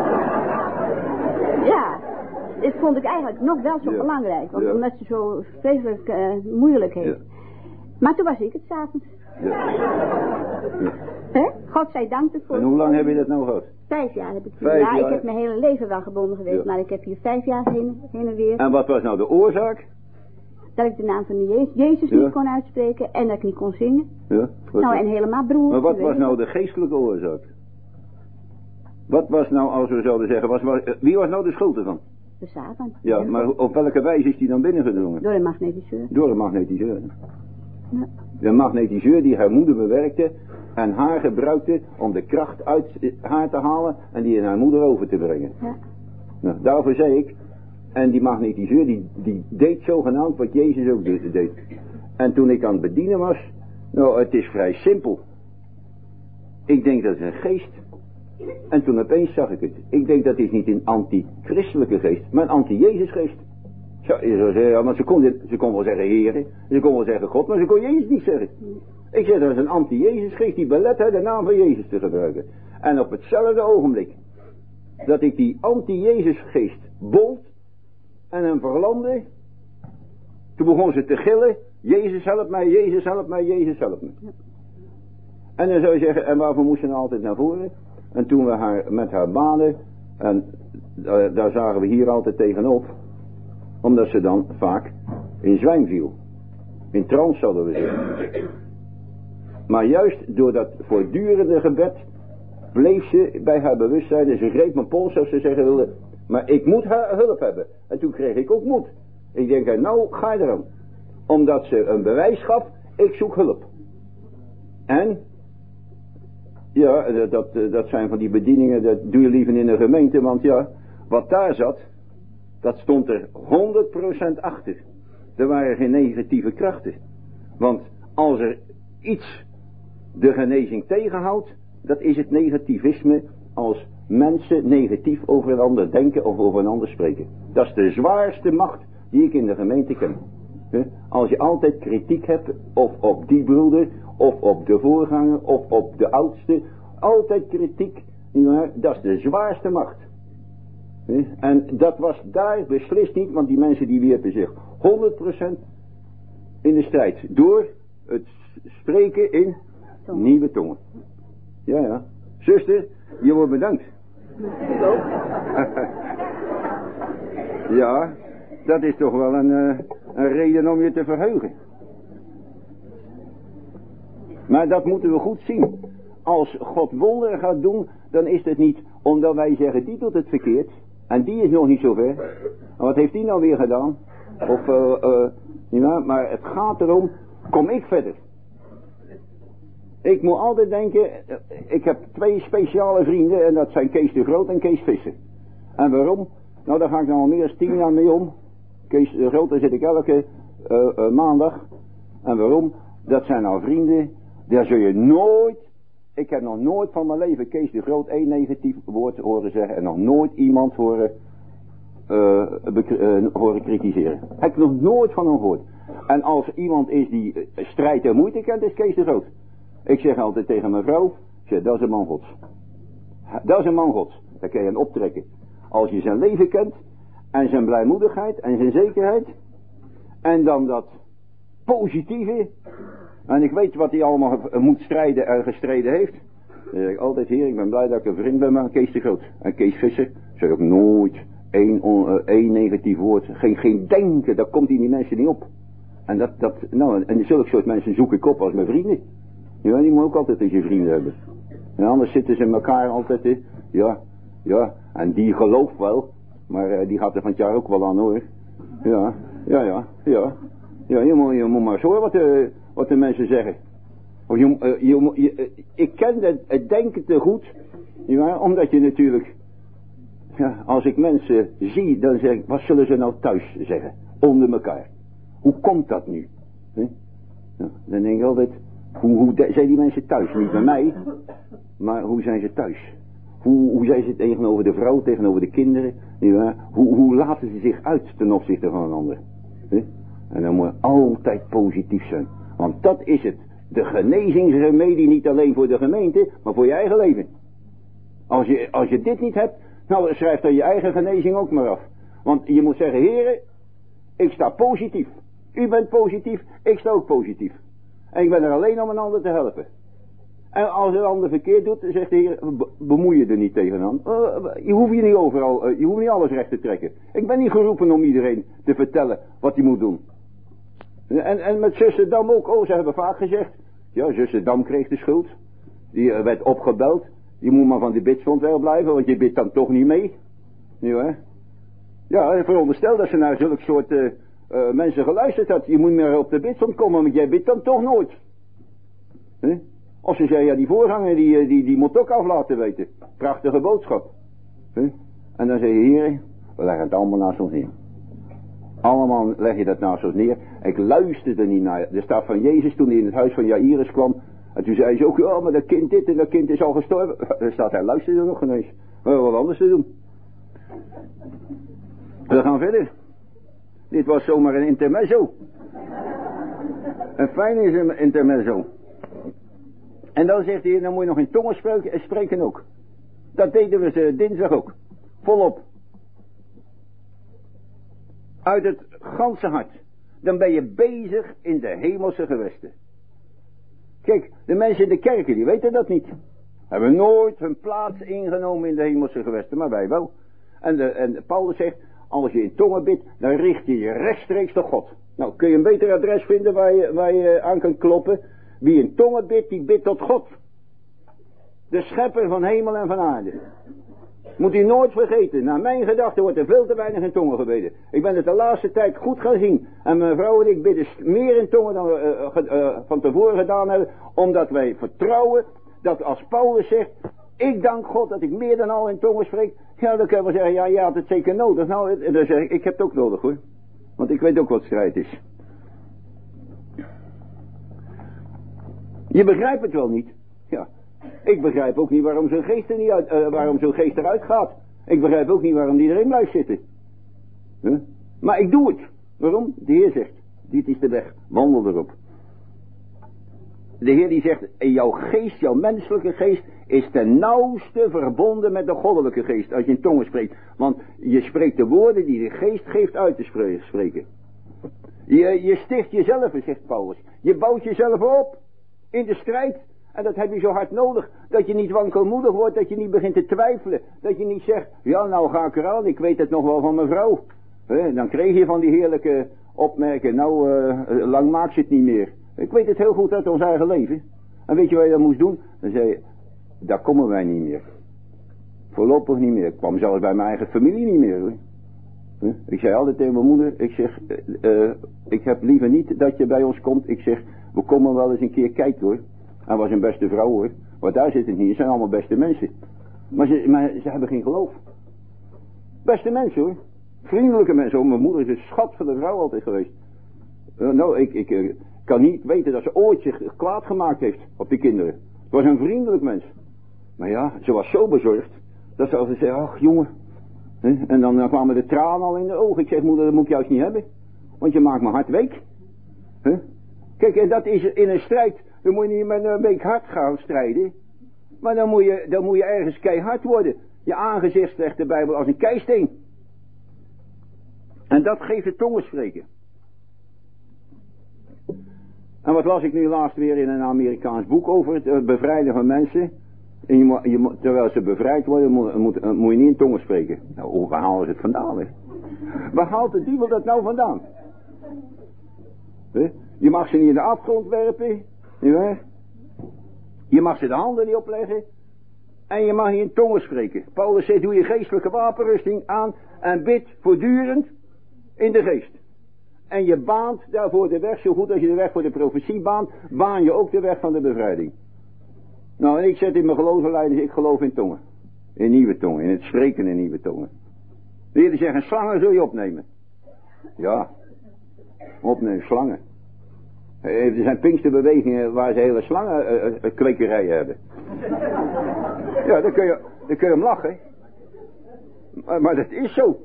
Ja, dit vond ik eigenlijk nog wel zo belangrijk. Want omdat ze zo vreselijk moeilijk heeft. Ja. Maar toen was ik het 's avonds. Ja. Hè? Godzijdank ervoor. En hoe lang heb je dat nou gehad? 5 jaar heb ik hier. Ja, ik heb mijn hele leven wel gebonden geweest. Maar ik heb hier 5 jaar heen en weer. En wat was nou de oorzaak? Dat ik de naam van de Jezus niet kon uitspreken en dat ik niet kon zingen. Ja. Nou, en helemaal broer. Maar wat was nou de geestelijke oorzaak? Wat was nou, als we zouden zeggen, wie was nou de schuld ervan? De Satan. Ja, maar op welke wijze is die dan binnengedrongen? Door een magnetiseur. Door een magnetiseur. Ja. De magnetiseur die haar moeder bewerkte en haar gebruikte om de kracht uit haar te halen en die in haar moeder over te brengen. Ja. Nou, daarvoor zei ik, en die magnetiseur die deed zogenaamd wat Jezus ook deed. En toen ik aan het bedienen was, nou, het is vrij simpel. Ik denk dat het een geest. En toen opeens zag ik het. Ik denk dat is niet een anti-christelijke geest, maar een anti-Jezus geest. Je zou zeggen, ja, maar ze kon wel zeggen heren, ze kon wel zeggen God, maar ze kon Jezus niet zeggen. Ik zeg, dat is een anti-Jezus geest die belet de naam van Jezus te gebruiken. En op hetzelfde ogenblik dat ik die anti-Jezus geest bond en hem verlamde, toen begon ze te gillen, Jezus help mij, Jezus help mij, Jezus help me. En dan zou je zeggen, en waarvoor moest ze nou altijd naar voren? En toen we met haar baden, en daar zagen we hier altijd tegenop, omdat ze dan vaak in zwijm viel. In trance zouden we zeggen. Maar juist door dat voortdurende gebed bleef ze bij haar bewustzijn en ze greep mijn pols zoals ze zeggen wilde, maar ik moet haar hulp hebben. En toen kreeg ik ook moed. Ik denk, nou ga je eraan. Omdat ze een bewijs gaf, ik zoek hulp. En ja, dat zijn van die bedieningen, dat doe je liever in een gemeente, want ja, wat daar zat, dat stond er 100% achter. Er waren geen negatieve krachten. Want als er iets de genezing tegenhoudt, dat is het negativisme als mensen negatief over een ander denken of over een ander spreken. Dat is de zwaarste macht die ik in de gemeente ken. Als je altijd kritiek hebt, of op die broeder, of op de voorganger, of op de oudste, altijd kritiek, dat is de zwaarste macht. En dat was daar beslist niet, want die mensen die wierpen zich 100% in de strijd. Door het spreken in nieuwe tongen. Ja, ja. Zuster, je wordt bedankt. Ja, dat is toch wel een reden om je te verheugen. Maar dat moeten we goed zien. Als God wonderen gaat doen, dan is het niet omdat wij zeggen, die doet het verkeerd. En die is nog niet zo ver. Maar wat heeft die nou weer gedaan? Of, ja, maar het gaat erom, kom ik verder. Ik moet altijd denken, ik heb 2 speciale vrienden en dat zijn Kees de Groot en Kees Visser. En waarom? Nou, daar ga ik nou al meer dan 10 jaar mee om. Kees de Groot, daar zit ik elke maandag. En waarom? Dat zijn nou vrienden, daar zul je nooit, ik heb nog nooit van mijn leven Kees de Groot 1 negatief woord horen zeggen en nog nooit iemand horen kritiseren. Heb ik nog nooit van hem gehoord. En als iemand is die strijd en moeite kent, is Kees de Groot. Ik zeg altijd tegen mijn vrouw, dat is een man Gods. Dat is een man Gods. Daar kun je hem optrekken. Als je zijn leven kent, en zijn blijmoedigheid, en zijn zekerheid, en dan dat positieve, en ik weet wat hij allemaal moet strijden en gestreden heeft. Dan zeg ik altijd, Heer, ik ben blij dat ik een vriend ben met Kees de Groot. En Kees Visser, zeg ik nooit één negatief woord. Geen denken, daar komt in die mensen niet op. En en zulke soort mensen zoek ik op als mijn vrienden. Ja, die moet ook altijd eens je vrienden hebben. En anders zitten ze elkaar altijd, ja, en die gelooft wel, maar die gaat er van het jaar ook wel aan hoor. Ja. Ja, je moet maar eens horen wat de mensen zeggen. Of ik ken het denken te goed. Ja, omdat je natuurlijk... Ja, als ik mensen zie, dan zeg ik, wat zullen ze nou thuis zeggen? Onder elkaar. Hoe komt dat nu? Ja, dan denk ik altijd, hoe zijn die mensen thuis? Niet bij mij, maar hoe zijn ze thuis? Hoe zijn ze tegenover de vrouw, tegenover de kinderen? Ja, hoe laten ze zich uit ten opzichte van een ander? Ja? En dan moet je altijd positief zijn. Want dat is het. De genezingsremedie niet alleen voor de gemeente, maar voor je eigen leven. Als je dit niet hebt, nou schrijf dan je eigen genezing ook maar af. Want je moet zeggen, heren, ik sta positief. U bent positief, ik sta ook positief. En ik ben er alleen om een ander te helpen. En als een ander verkeerd doet, dan zegt de Heer, bemoei je er niet tegenaan. Je hoeft je niet overal, je hoeft niet alles recht te trekken. Ik ben niet geroepen om iedereen te vertellen wat hij moet doen. En met zuster Dam ook, ze hebben vaak gezegd, ja, zuster Dam kreeg de schuld. Die werd opgebeld. Je moet maar van de bidstond wegblijven, want je bidt dan toch niet mee. Ja, ja, veronderstel dat ze naar zulke soort mensen geluisterd had. Je moet meer op de bidstond komen, want jij bidt dan toch nooit. Of ze zei, ja, die voorganger, die moet ook af laten weten. Prachtige boodschap. En dan zei je, hier, we leggen het allemaal naast ons neer. Allemaal leg je dat naast ons neer. Ik luisterde niet naar. Er staat van Jezus toen hij in het huis van Jairus kwam. En toen zei ze ook, ja, maar dat kind dit en dat kind is al gestorven. Er staat, hij luisterde nog ineens. We hebben wat anders te doen. We gaan verder. Dit was zomaar een intermezzo. Een fijn intermezzo. En dan zegt hij, dan moet je nog in tongen spreken ook. Dat deden we dinsdag ook. Volop. Uit het ganse hart. Dan ben je bezig in de hemelse gewesten. Kijk, de mensen in de kerken, die weten dat niet. Hebben nooit hun plaats ingenomen in de hemelse gewesten, maar wij wel. En Paulus zegt, als je in tongen bidt, dan richt je je rechtstreeks tot God. Nou, kun je een beter adres vinden waar je aan kunt kloppen. Wie in tongen bidt, die bidt tot God. De schepper van hemel en van aarde. Moet u nooit vergeten, naar mijn gedachte wordt er veel te weinig in tongen gebeden. Ik ben het de laatste tijd goed gaan zien. En mijn vrouw en ik bidden meer in tongen dan we van tevoren gedaan hebben. Omdat wij vertrouwen dat als Paulus zegt, ik dank God dat ik meer dan al in tongen spreek. Ja, dan kunnen we zeggen, ja, je had het zeker nodig. Nou, en dan zeg ik heb het ook nodig hoor. Want ik weet ook wat strijd is. Je begrijpt het wel niet. Ja. Ik begrijp ook niet waarom zo'n geest eruit gaat. Ik begrijp ook niet waarom die erin blijft zitten. Maar ik doe het. Waarom? De Heer zegt, dit is de weg, wandel erop. De Heer die zegt, jouw geest, jouw menselijke geest, is ten nauwste verbonden met de goddelijke geest, als je in tongen spreekt. Want je spreekt de woorden die de geest geeft uit te spreken. Je sticht jezelf, zegt Paulus. Je bouwt jezelf op in de strijd. En dat heb je zo hard nodig, dat je niet wankelmoedig wordt, dat je niet begint te twijfelen. Dat je niet zegt, ja nou ga ik eraan, ik weet het nog wel van mijn vrouw. Dan kreeg je van die heerlijke opmerking, nou lang maakt ze het niet meer. Ik weet het heel goed uit ons eigen leven. En weet je wat je dan moest doen? Dan zei je, daar komen wij niet meer. Voorlopig niet meer. Ik kwam zelfs bij mijn eigen familie niet meer hoor. Ik zei altijd tegen mijn moeder, ik zeg, ik heb liever niet dat je bij ons komt. Ik zeg, we komen wel eens een keer kijken hoor. Hij was een beste vrouw hoor. Want daar zit het niet. Het zijn allemaal beste mensen. Maar ze hebben geen geloof. Beste mensen hoor. Vriendelijke mensen. Oh, mijn moeder is een schat van de vrouw altijd geweest. Nou, ik kan niet weten dat ze ooit zich kwaad gemaakt heeft op die kinderen. Het was een vriendelijk mens. Maar ja, ze was zo bezorgd. Dat ze altijd zei, ach jongen. En dan kwamen de tranen al in de ogen. Ik zeg, moeder, dat moet ik juist niet hebben. Want je maakt me hart week. Kijk, en dat is in een strijd. Dan moet je niet met een week hard gaan strijden. Maar dan moet je ergens keihard worden. Je aangezicht zegt de Bijbel als een keisteen. En dat geeft het tongen spreken. En wat las ik nu laatst weer in een Amerikaans boek over het bevrijden van mensen. En terwijl ze bevrijd worden, moet je niet in tongen spreken. Nou, waar halen ze het vandaan? Hè? Waar haalt de duivel dat nou vandaan? Je mag ze niet in de afgrond werpen. Nietwaar? Je mag ze de handen niet opleggen. En je mag niet in tongen spreken. Paulus zegt, doe je geestelijke wapenrusting aan en bid voortdurend in de geest. En je baant daarvoor de weg, zo goed als je de weg voor de profetie baant, baan je ook de weg van de bevrijding. Nou, en ik zet in mijn geloofsleiders, ik geloof in tongen. In nieuwe tongen, in het spreken in nieuwe tongen. De Heer die zegt, slangen zul je opnemen. Ja, opnemen, slangen. Er zijn Pinksterbewegingen waar ze hele slangenkwekerijen hebben. Ja, dan kun je om lachen. Maar dat is zo.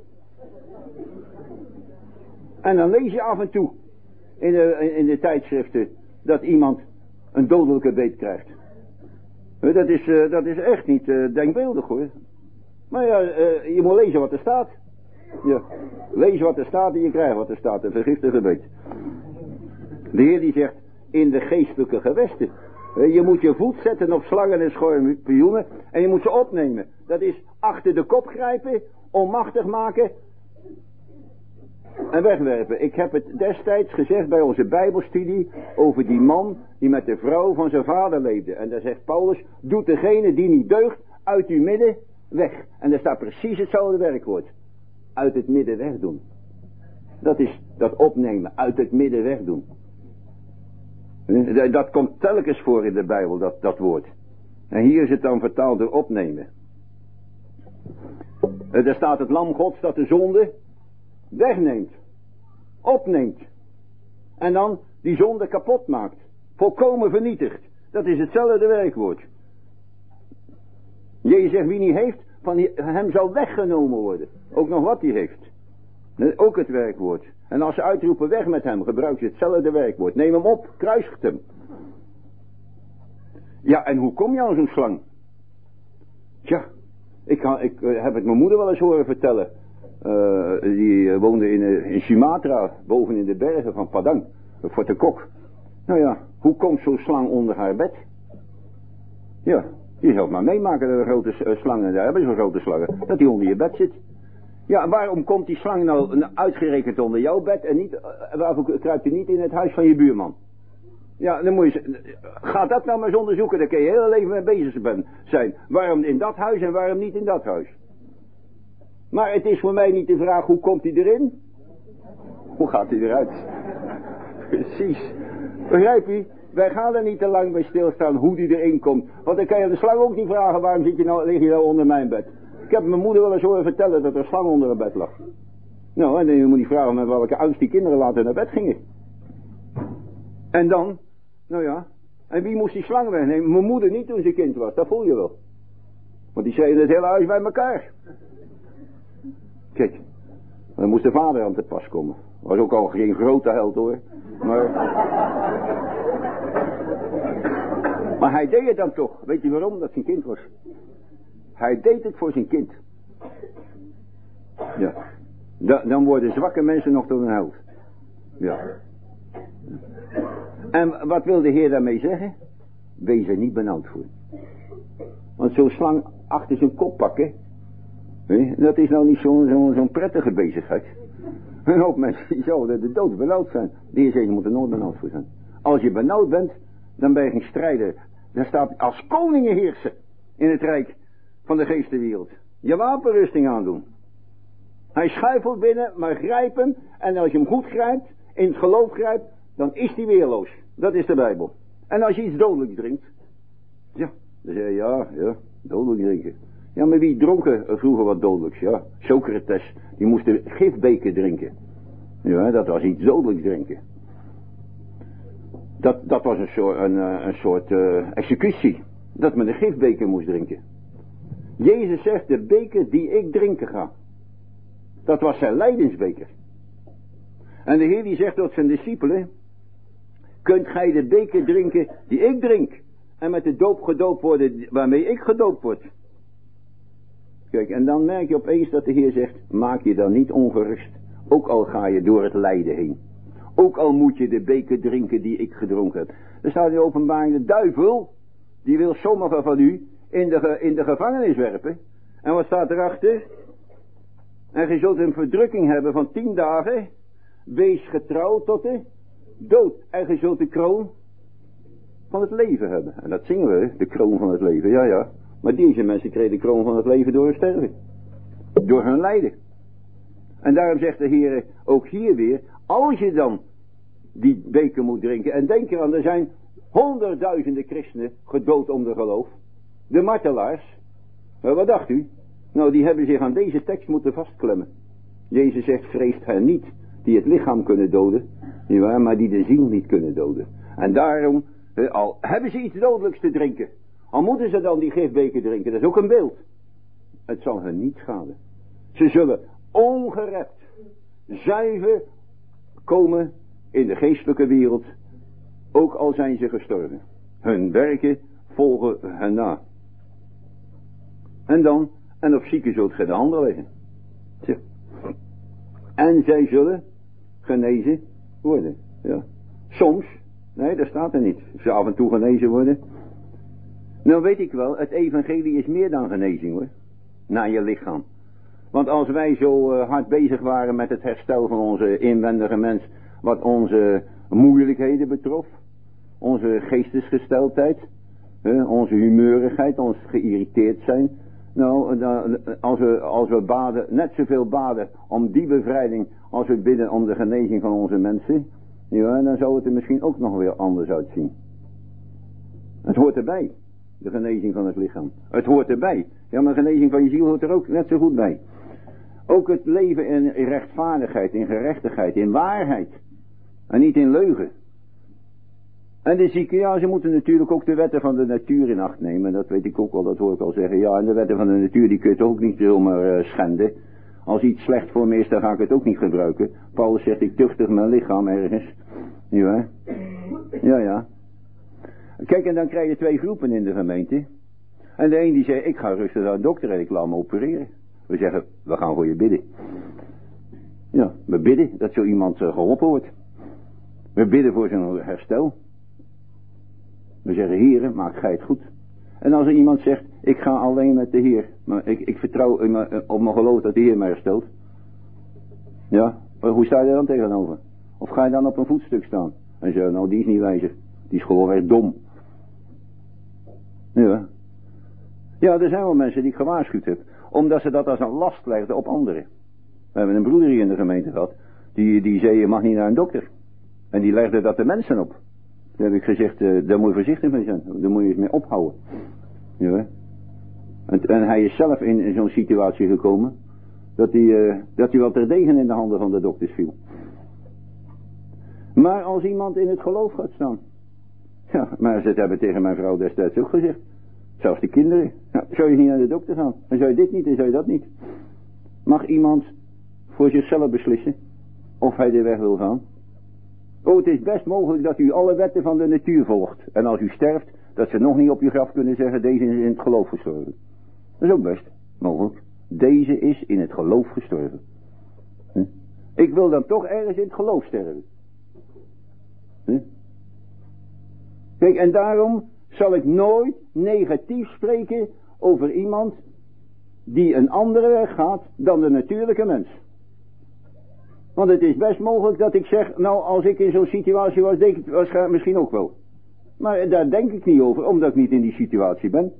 En dan lees je af en toe in de tijdschriften dat iemand een dodelijke beet krijgt. Dat is echt niet denkbeeldig hoor. Maar ja, je moet lezen wat er staat. Ja, lees wat er staat en je krijgt wat er staat. Een vergiftige beet. De Heer die zegt, in de geestelijke gewesten. Je moet je voet zetten op slangen en schorpioenen en je moet ze opnemen. Dat is achter de kop grijpen, onmachtig maken en wegwerpen. Ik heb het destijds gezegd bij onze bijbelstudie over die man die met de vrouw van zijn vader leefde. En daar zegt Paulus, doet degene die niet deugt uit uw midden weg. En daar staat precies hetzelfde werkwoord. Uit het midden wegdoen. Dat is dat opnemen, uit het midden wegdoen. Dat komt telkens voor in de Bijbel, dat woord. En hier is het dan vertaald door opnemen. Daar staat het lam Gods dat de zonde wegneemt. Opneemt. En dan die zonde kapot maakt. Volkomen vernietigt. Dat is hetzelfde werkwoord. Jezus zegt, wie niet heeft, van hem zal weggenomen worden. Ook nog wat hij heeft. Ook het werkwoord. En als ze uitroepen weg met hem, gebruikt ze hetzelfde werkwoord. Neem hem op, kruisigt hem. Ja, en hoe kom je aan zo'n slang? Tja, ik heb het mijn moeder wel eens horen vertellen. Die woonde in Sumatra, boven in de bergen van Padang, voor de Kok. Nou ja, hoe komt zo'n slang onder haar bed? Ja, je zult maar meemaken dat er grote slangen, daar hebben zo'n grote slangen, dat die onder je bed zit. Ja, waarom komt die slang nou uitgerekend onder jouw bed en niet, waarvoor kruipt hij niet in het huis van je buurman? Ja, dan moet je, ga dat nou maar eens onderzoeken, daar kun je heel leven mee bezig zijn. Waarom in dat huis en waarom niet in dat huis? Maar het is voor mij niet de vraag, hoe komt hij erin? Hoe gaat hij eruit? Precies. Begrijp je? Wij gaan er niet te lang bij stilstaan hoe die erin komt. Want dan kan je de slang ook niet vragen, waarom lig je nou onder mijn bed? Ik heb mijn moeder wel eens horen vertellen dat er een slang onder haar bed lag. Nou, en dan moet je vragen met welke angst die kinderen later naar bed gingen. En dan, nou ja, en wie moest die slang wegnemen? Mijn moeder niet toen ze kind was, dat voel je wel. Want die zeiden het hele huis bij elkaar. Kijk, dan moest de vader aan te pas komen. Was ook al geen grote held hoor. Maar hij deed het dan toch. Weet je waarom? Dat zijn kind was. Hij deed het voor zijn kind. Ja. Dan worden zwakke mensen nog tot een held. Ja. En wat wil de Heer daarmee zeggen? Wees er niet benauwd voor. Want zo'n slang achter zijn kop pakken, dat is nou niet zo'n prettige bezigheid. Een hoop mensen die zouden de dood benauwd zijn. De Heer zegt, je moet er nooit benauwd voor zijn. Als je benauwd bent, dan ben je geen strijder. Dan staat als koningen heersen in het rijk van de geestenwereld. Je wapenrusting aandoen. Hij schuifelt binnen, maar grijp hem. En als je hem goed grijpt, in het geloof grijpt, dan is hij weerloos. Dat is de Bijbel. En als je iets dodelijks drinkt. Ja, dan zeg je, ja, dodelijk drinken. Ja, maar wie dronken vroeger wat dodelijks? Ja, Socrates, die moest de gifbeker drinken. Ja, dat was iets dodelijks drinken. Dat was een soort executie. Dat men de gifbeker moest drinken. Jezus zegt, de beker die ik drinken ga. Dat was zijn lijdensbeker. En de Heer die zegt tot zijn discipelen, kunt gij de beker drinken die ik drink? En met de doop gedoopt worden waarmee ik gedoopt word. Kijk, en dan merk je opeens dat de Heer zegt, maak je dan niet ongerust. Ook al ga je door het lijden heen. Ook al moet je de beker drinken die ik gedronken heb. Er staat in de openbaring, de duivel, die wil sommigen van u in de gevangenis werpen. En wat staat erachter? En je zult een verdrukking hebben van 10 dagen. Wees getrouw tot de dood. En je zult de kroon van het leven hebben. En dat zingen we, de kroon van het leven. Ja, ja. Maar deze mensen kregen de kroon van het leven door hun sterven. Door hun lijden. En daarom zegt de Heer ook hier weer, als je dan die beker moet drinken, en denk eraan, er zijn 100.000 christenen gedood om de geloof. De martelaars. Wat dacht u? Nou, die hebben zich aan deze tekst moeten vastklemmen. Jezus zegt, vreest hen niet die het lichaam kunnen doden, maar die de ziel niet kunnen doden. En daarom, al hebben ze iets dodelijks te drinken, al moeten ze dan die gifbeker drinken, dat is ook een beeld. Het zal hen niet schaden. Ze zullen ongerept, zuiver komen in de geestelijke wereld, ook al zijn ze gestorven. Hun werken volgen hen na. En op zieken zult gij de handen leggen. Zeg. En zij zullen genezen worden. Ja. Soms, nee, dat staat er niet. Ze af en toe genezen worden. Nou weet ik wel, het evangelie is meer dan genezing hoor. Naar je lichaam. Want als wij zo hard bezig waren met het herstel van onze inwendige mens, wat onze moeilijkheden betrof, onze geestesgesteldheid, onze humeurigheid, ons geïrriteerd zijn. Nou, als we baden, net zoveel baden om die bevrijding als we bidden om de genezing van onze mensen, ja, dan zou het er misschien ook nog weer anders uitzien. Het hoort erbij, de genezing van het lichaam. Het hoort erbij. Ja, maar de genezing van je ziel hoort er ook net zo goed bij. Ook het leven in rechtvaardigheid, in gerechtigheid, in waarheid. En niet in leugen. En de zieken, ja, ze moeten natuurlijk ook de wetten van de natuur in acht nemen. Dat weet ik ook wel, dat hoor ik al zeggen. Ja, en de wetten van de natuur, die kun je toch ook niet zomaar schenden. Als iets slecht voor me is, dan ga ik het ook niet gebruiken. Paulus zegt, ik tuchtig mijn lichaam ergens. Ja, ja. Kijk, en dan krijg je twee groepen in de gemeente. En de een die zegt, ik ga rustig naar de dokter en ik laat me opereren. We zeggen, we gaan voor je bidden. Ja, we bidden dat zo iemand geholpen wordt. We bidden voor zijn herstel. We zeggen, Heere, maak gij het goed. En als er iemand zegt, ik ga alleen met de Heer, maar ik vertrouw op mijn geloof dat de Heer mij herstelt. Ja, maar hoe sta je daar dan tegenover? Of ga je dan op een voetstuk staan? En zeggen, nou die is niet wijzer, die is gewoon echt dom. Ja. Ja, er zijn wel mensen die ik gewaarschuwd heb, omdat ze dat als een last legden op anderen. We hebben een broeder hier in de gemeente gehad, die zei, je mag niet naar een dokter. En die legde dat de mensen op. Toen heb ik gezegd, daar moet je voorzichtig mee zijn. Daar moet je eens mee ophouden. Ja. En hij is zelf in zo'n situatie gekomen, dat hij wel terdege in de handen van de dokters viel. Maar als iemand in het geloof gaat staan. Ja, maar ze hebben tegen mijn vrouw destijds ook gezegd. Zelfs de kinderen. Nou, zou je niet naar de dokter gaan? Dan zou je dit niet en zou je dat niet. Mag iemand voor zichzelf beslissen of hij de weg wil gaan? Oh, het is best mogelijk dat u alle wetten van de natuur volgt. En als u sterft, dat ze nog niet op uw graf kunnen zeggen, deze is in het geloof gestorven. Dat is ook best mogelijk. Deze is in het geloof gestorven. Ik wil dan toch ergens in het geloof sterven. Kijk, en daarom zal ik nooit negatief spreken over iemand die een andere weg gaat dan de natuurlijke mens. Want het is best mogelijk dat ik zeg, nou als ik in zo'n situatie was, denk ik waarschijnlijk misschien ook wel. Maar daar denk ik niet over, omdat ik niet in die situatie ben.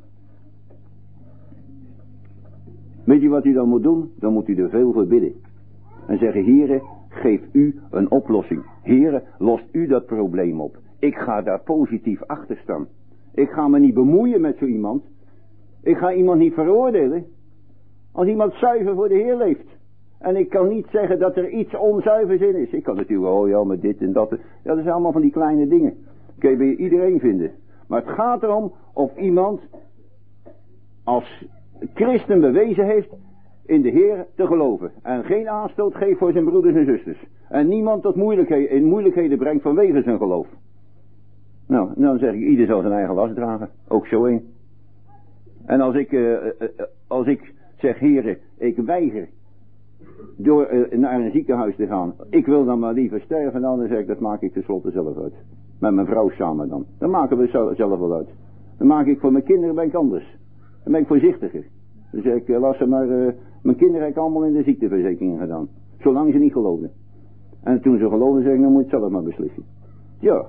Weet je wat u dan moet doen? Dan moet u er veel voor bidden. En zeggen, Heere, geef u een oplossing. Heere, lost u dat probleem op. Ik ga daar positief achter staan. Ik ga me niet bemoeien met zo iemand. Ik ga iemand niet veroordelen. Als iemand zuiver voor de Heer leeft. En ik kan niet zeggen dat er iets onzuivers in is. Ik kan natuurlijk, oh ja, maar dit en dat. Ja, dat zijn allemaal van die kleine dingen. Kun je bij iedereen vinden. Maar het gaat erom of iemand als christen bewezen heeft in de Heer te geloven. En geen aanstoot geeft voor zijn broeders en zusters. En niemand tot moeilijkheden brengt vanwege zijn geloof. Nou, dan zeg ik, ieder zal zijn eigen last dragen. Ook zo één. En als ik zeg, Heere, ik weiger door naar een ziekenhuis te gaan. Ik wil dan maar liever sterven. Dan zeg ik, dat maak ik tenslotte zelf uit. Met mijn vrouw samen dan. Dan maken we zelf wel uit. Dan maak ik voor mijn kinderen ben ik anders. Dan ben ik voorzichtiger. Dan zeg ik, laat ze maar, mijn kinderen heb ik allemaal in de ziekteverzekering gedaan. Zolang ze niet geloofden. En toen ze geloofden, zeg ik, dan moet je het zelf maar beslissen. Ja.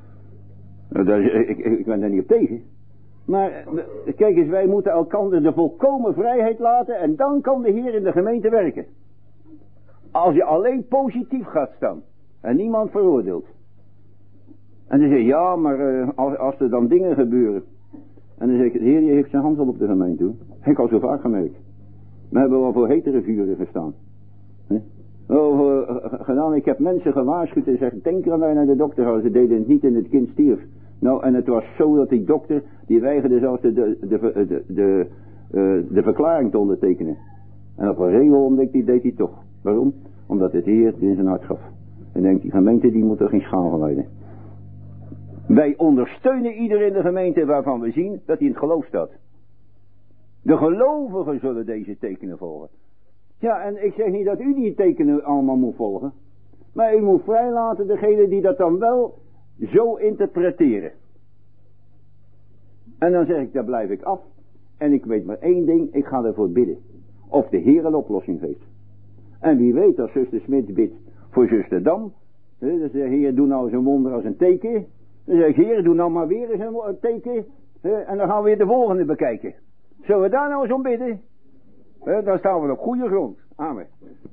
Ik ben daar niet op tegen. Maar kijk eens, wij moeten elkaar de volkomen vrijheid laten en dan kan de Heer in de gemeente werken. Als je alleen positief gaat staan. En niemand veroordeelt. En dan zeg je, ja, maar als er dan dingen gebeuren. En dan zeg ik, de Heer heeft zijn hand al op de gemeente toe. Heb ik al zo vaak gemerkt. We hebben wel voor hetere vuren gestaan. Gedaan, ik heb mensen gewaarschuwd en gezegd, denk eraan dat je naar de dokter gaat. Ze deden het niet en het kind stierf. Nou, en het was zo dat die dokter, die weigerde zelfs de verklaring te ondertekenen. En op een regel deed hij toch. Waarom? Omdat het Heer in zijn hart gaf. En denkt, die gemeente die moet er geen schaal lijden. Wij ondersteunen iedereen in de gemeente waarvan we zien dat hij in het geloof staat. De gelovigen zullen deze tekenen volgen. Ja, en ik zeg niet dat u die tekenen allemaal moet volgen. Maar u moet vrijlaten degene die dat dan wel zo interpreteren. En dan zeg ik, daar blijf ik af. En ik weet maar één ding, ik ga ervoor bidden. Of de Heer een oplossing geeft. En wie weet, als zuster Smits bidt voor zuster Dam. Dan zegt Heer, doe nou eens een wonder als een teken. Dan zeg ik, Heer, doe nou maar weer eens een teken. En dan gaan we weer de volgende bekijken. Zullen we daar nou eens om bidden? Dan staan we op goede grond. Amen.